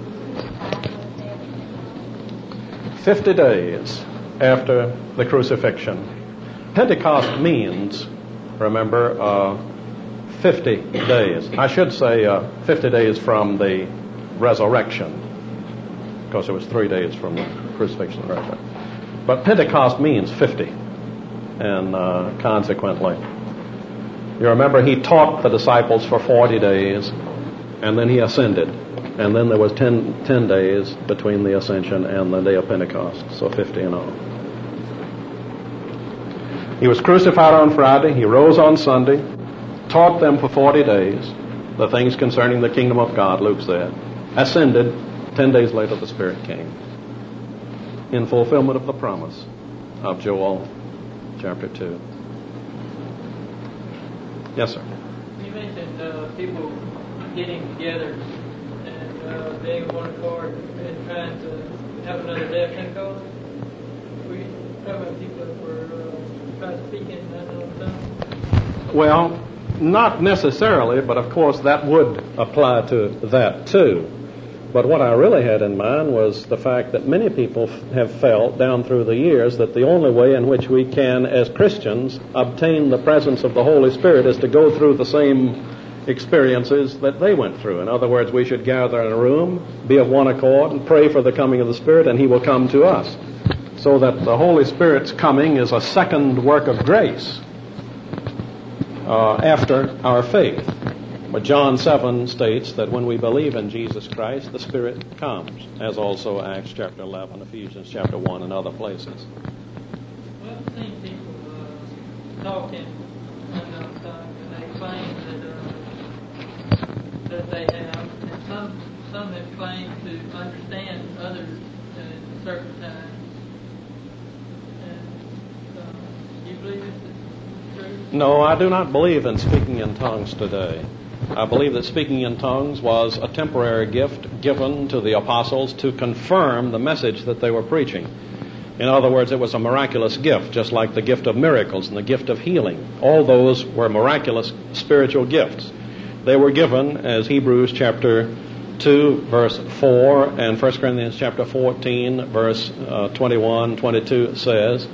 S1: 50 days after the crucifixion. Pentecost means, remember, 50 days. I should say 50 days from the resurrection, because it was 3 days from the crucifixion and resurrection. But Pentecost means 50, and consequently, you remember he taught the disciples for 40 days, and then he ascended, and then there was 10 days between the ascension and the day of Pentecost, so 50 in all. He was crucified on Friday, he rose on Sunday, taught them for 40 days the things concerning the kingdom of God, Luke said, ascended. 10 days later the Spirit came in fulfillment of the promise of Joel chapter 2. Yes, sir.
S4: You mentioned people getting together and being of one accord and trying to have another day of Pentecost. Were you talking about people that were trying to speak in unknown tongues?
S1: Well, not necessarily, but of course that would apply to that too. But what I really had in mind was the fact that many people have felt down through the years that the only way in which we can, as Christians, obtain the presence of the Holy Spirit is to go through the same experiences that they went through. In other words, we should gather in a room, be of one accord, and pray for the coming of the Spirit, and He will come to us. So that the Holy Spirit's coming is a second work of grace after our faith. But John 7 states that when we believe in Jesus Christ, the Spirit comes, as also Acts chapter 11, Ephesians chapter 1, and other places.
S4: Well, I've seen people talking unknown tongues, and they claim that they have, and some have claimed to understand others at certain times. And do you believe this is true?
S1: No, I do not believe in speaking in tongues today. I believe that speaking in tongues was a temporary gift given to the apostles to confirm the message that they were preaching. In other words, it was a miraculous gift, just like the gift of miracles and the gift of healing. All those were miraculous spiritual gifts. They were given, as Hebrews chapter 2, verse 4, and 1 Corinthians chapter 14, verse 21, 22 says,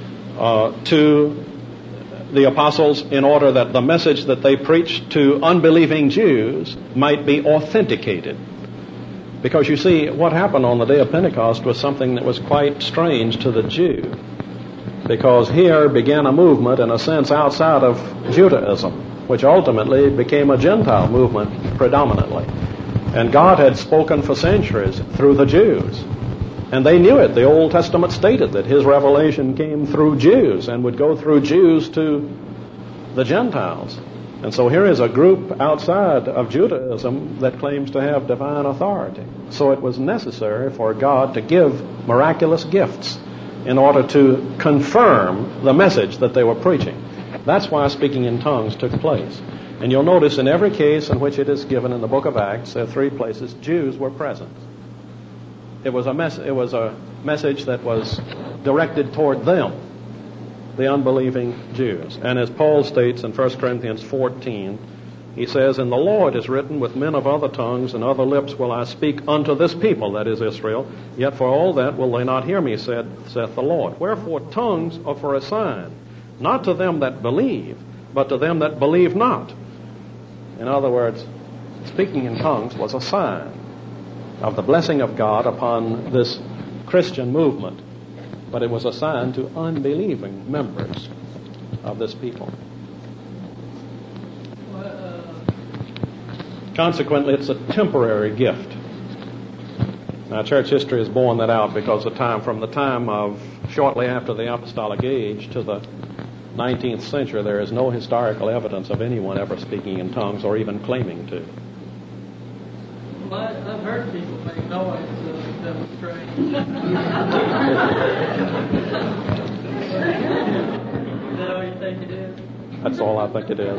S1: to the apostles in order that the message that they preached to unbelieving Jews might be authenticated. Because you see, what happened on the day of Pentecost was something that was quite strange to the Jew. Because here began a movement, in a sense, outside of Judaism, which ultimately became a Gentile movement predominantly. And God had spoken for centuries through the Jews. And they knew it. The Old Testament stated that His revelation came through Jews and would go through Jews to the Gentiles. And so here is a group outside of Judaism that claims to have divine authority. So it was necessary for God to give miraculous gifts in order to confirm the message that they were preaching. That's why speaking in tongues took place. And you'll notice in every case in which it is given in the book of Acts, there are 3 places Jews were present. It was a message that was directed toward them, the unbelieving Jews. And as Paul states in 1 Corinthians 14, he says, "And the Lord is written, with men of other tongues and other lips will I speak unto this people," that is Israel, "yet for all that will they not hear me, saith the Lord. Wherefore tongues are for a sign, not to them that believe, but to them that believe not." In other words, speaking in tongues was a sign of the blessing of God upon this Christian movement, but it was a sign to unbelieving members of this people. Consequently, it's a temporary gift. Now, church history has borne that out because from the time of shortly after the apostolic age to the 19th century, there is no historical evidence of anyone ever speaking in tongues or even claiming to.
S4: Well, I've heard people make noise that was strange. Is that all you think it is?
S1: That's all I think it is.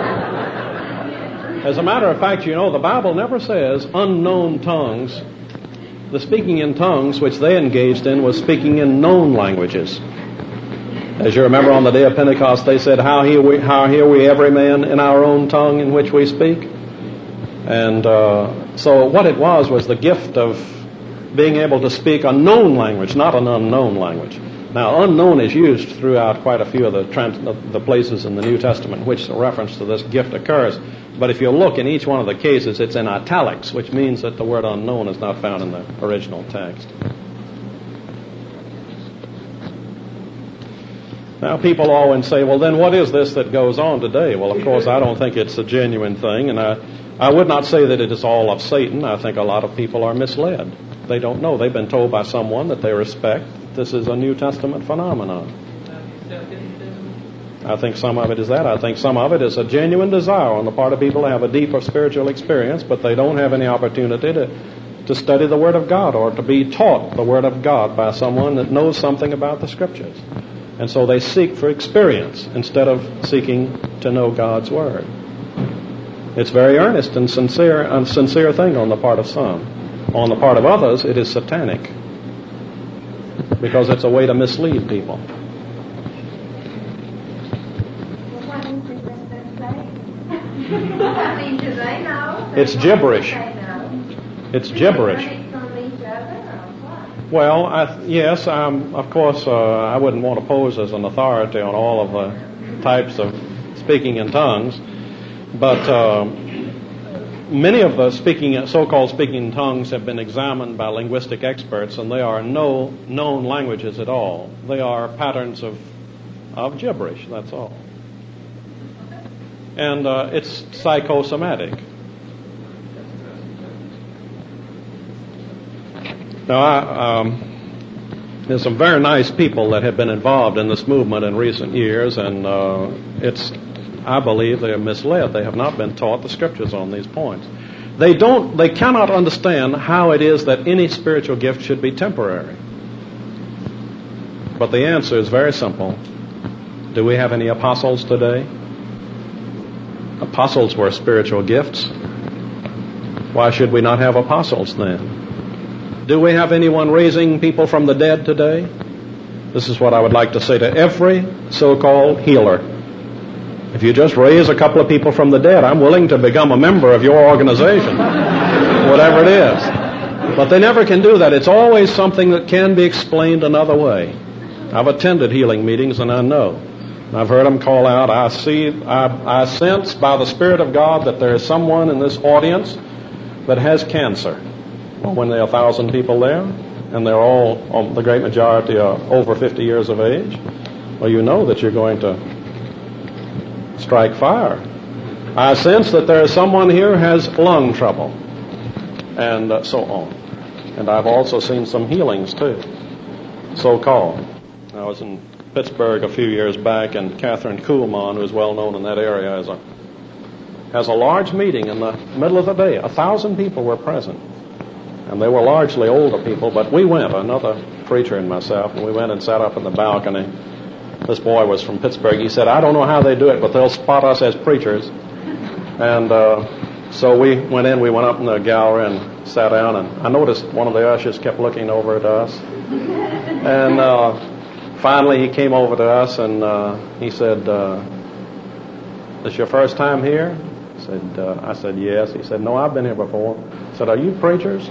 S1: As a matter of fact, you know, the Bible never says unknown tongues
S2: the speaking in tongues which they engaged in was speaking in known languages. As you remember, on the day of Pentecost, they said, how hear we every man in our own tongue in which we speak? And so what it was the gift of being able to speak a known language, not an unknown language. Now, unknown is used throughout quite a few of the places in the New Testament in which the reference to this gift occurs. But if you look in each one of the cases, it's in italics, which means that the word unknown is not found in the original text. Now, people always say, well, then what is this that goes on today? Well, of course, I don't think it's a genuine thing, and I would not say that it is all of Satan. I think a lot of people are misled. They don't know. They've been told by someone that they respect that this is a New Testament phenomenon. I think some of it is that. I think some of it is a genuine desire on the part of people to have a deeper spiritual experience, but they don't have any opportunity to study the Word of God or to be taught the Word of God by someone that knows something about the Scriptures. And so they seek for experience instead of seeking to know God's Word. It's very earnest and sincere thing on the part of some. On the part of others, it is satanic because it's a way to mislead people.
S3: Well, what is it that they say? I mean, do they know?
S2: It's gibberish.
S3: They know.
S2: It's gibberish.
S3: Do they learn it from each other or what?
S2: Well, yes, of course, I wouldn't want to pose as an authority on all of the types of speaking in tongues, but many of the so-called speaking in tongues have been examined by linguistic experts, and they are no known languages at all. They are patterns of gibberish, that's all. And it's psychosomatic. Now, there's some very nice people that have been involved in this movement in recent years, and I believe they are misled. They have not been taught the Scriptures on these points. They cannot understand how it is that any spiritual gift should be temporary. But the answer is very simple. Do we have any apostles today? Apostles were spiritual gifts. Why should we not have apostles then? Do we have anyone raising people from the dead today? This is what I would like to say to every so-called healer. If you just raise a couple of people from the dead, I'm willing to become a member of your organization, whatever it is. But they never can do that. It's always something that can be explained another way. I've attended healing meetings, and I know. I've heard them call out, I sense by the Spirit of God that there is someone in this audience that has cancer. Well, when there are 1,000 people there, and they're all, the great majority are over 50 years of age, well, you know that you're going to strike fire. I sense that there is someone here who has lung trouble, and so on. And I've also seen some healings, too, so-called. I was in Pittsburgh a few years back, and Catherine Kuhlman, who's well known in that area, has a large meeting in the middle of the day. 1,000 people were present. And they were largely older people, but we went, another preacher and myself, and we went and sat up in the balcony. This boy was from Pittsburgh. He said, I don't know how they do it, but they'll spot us as preachers. And so we went up in the gallery and sat down, and I noticed one of the ushers kept looking over at us. And finally he came over to us, and he said, this your first time here? I said, yes. He said, no, I've been here before. I said, are you preachers?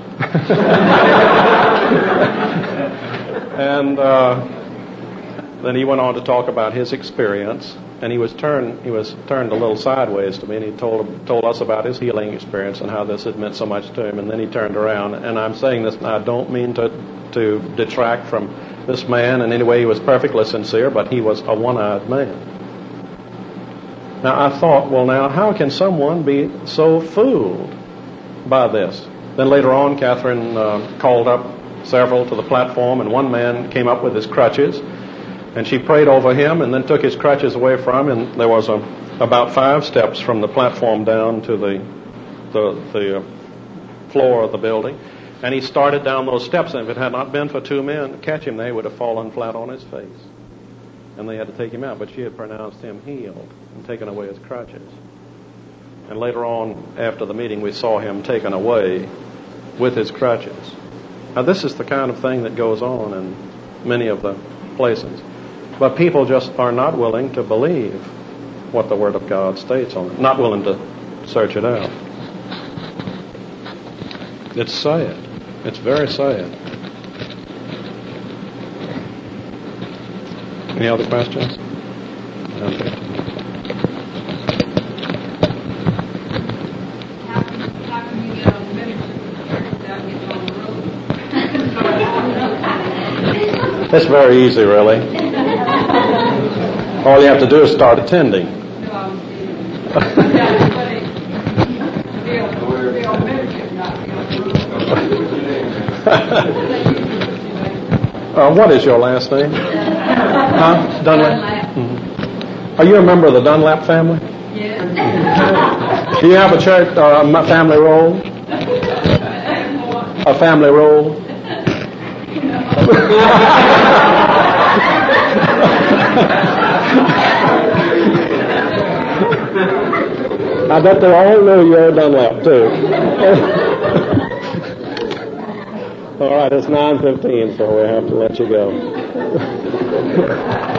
S2: And then he went on to talk about his experience, and he was turned a little sideways to me, and he told us about his healing experience and how this had meant so much to him. And then he turned around, and I'm saying this, and I don't mean to detract from this man in any way. He was perfectly sincere, but he was a one-eyed man. Now, I thought, well, now, how can someone be so fooled by this? Then later on, Catherine called up several to the platform, and one man came up with his crutches, and she prayed over him and then took his crutches away from him, and there was about 5 steps from the platform down to the floor of the building, and he started down those steps, and if it had not been for 2 men to catch him, they would have fallen flat on his face. And they had to take him out, but she had pronounced him healed and taken away his crutches. And later on, after the meeting, we saw him taken away with his crutches. Now, this is the kind of thing that goes on in many of the places. But people just are not willing to believe what the Word of God states on it, not willing to search it out. It's sad. It's very sad. Any other questions? Okay.
S3: How can you get on the membership without getting on the road?
S2: It's very easy, really. All you have to do is start attending. What is your last name? Huh? Dunlap? Mm-hmm. Are you a member of the Dunlap family?
S3: Yes.
S2: Do you have a church or a family roll? A family roll? I bet they all know you're a Dunlap, too. All right, it's 9:15, so we have to let you go.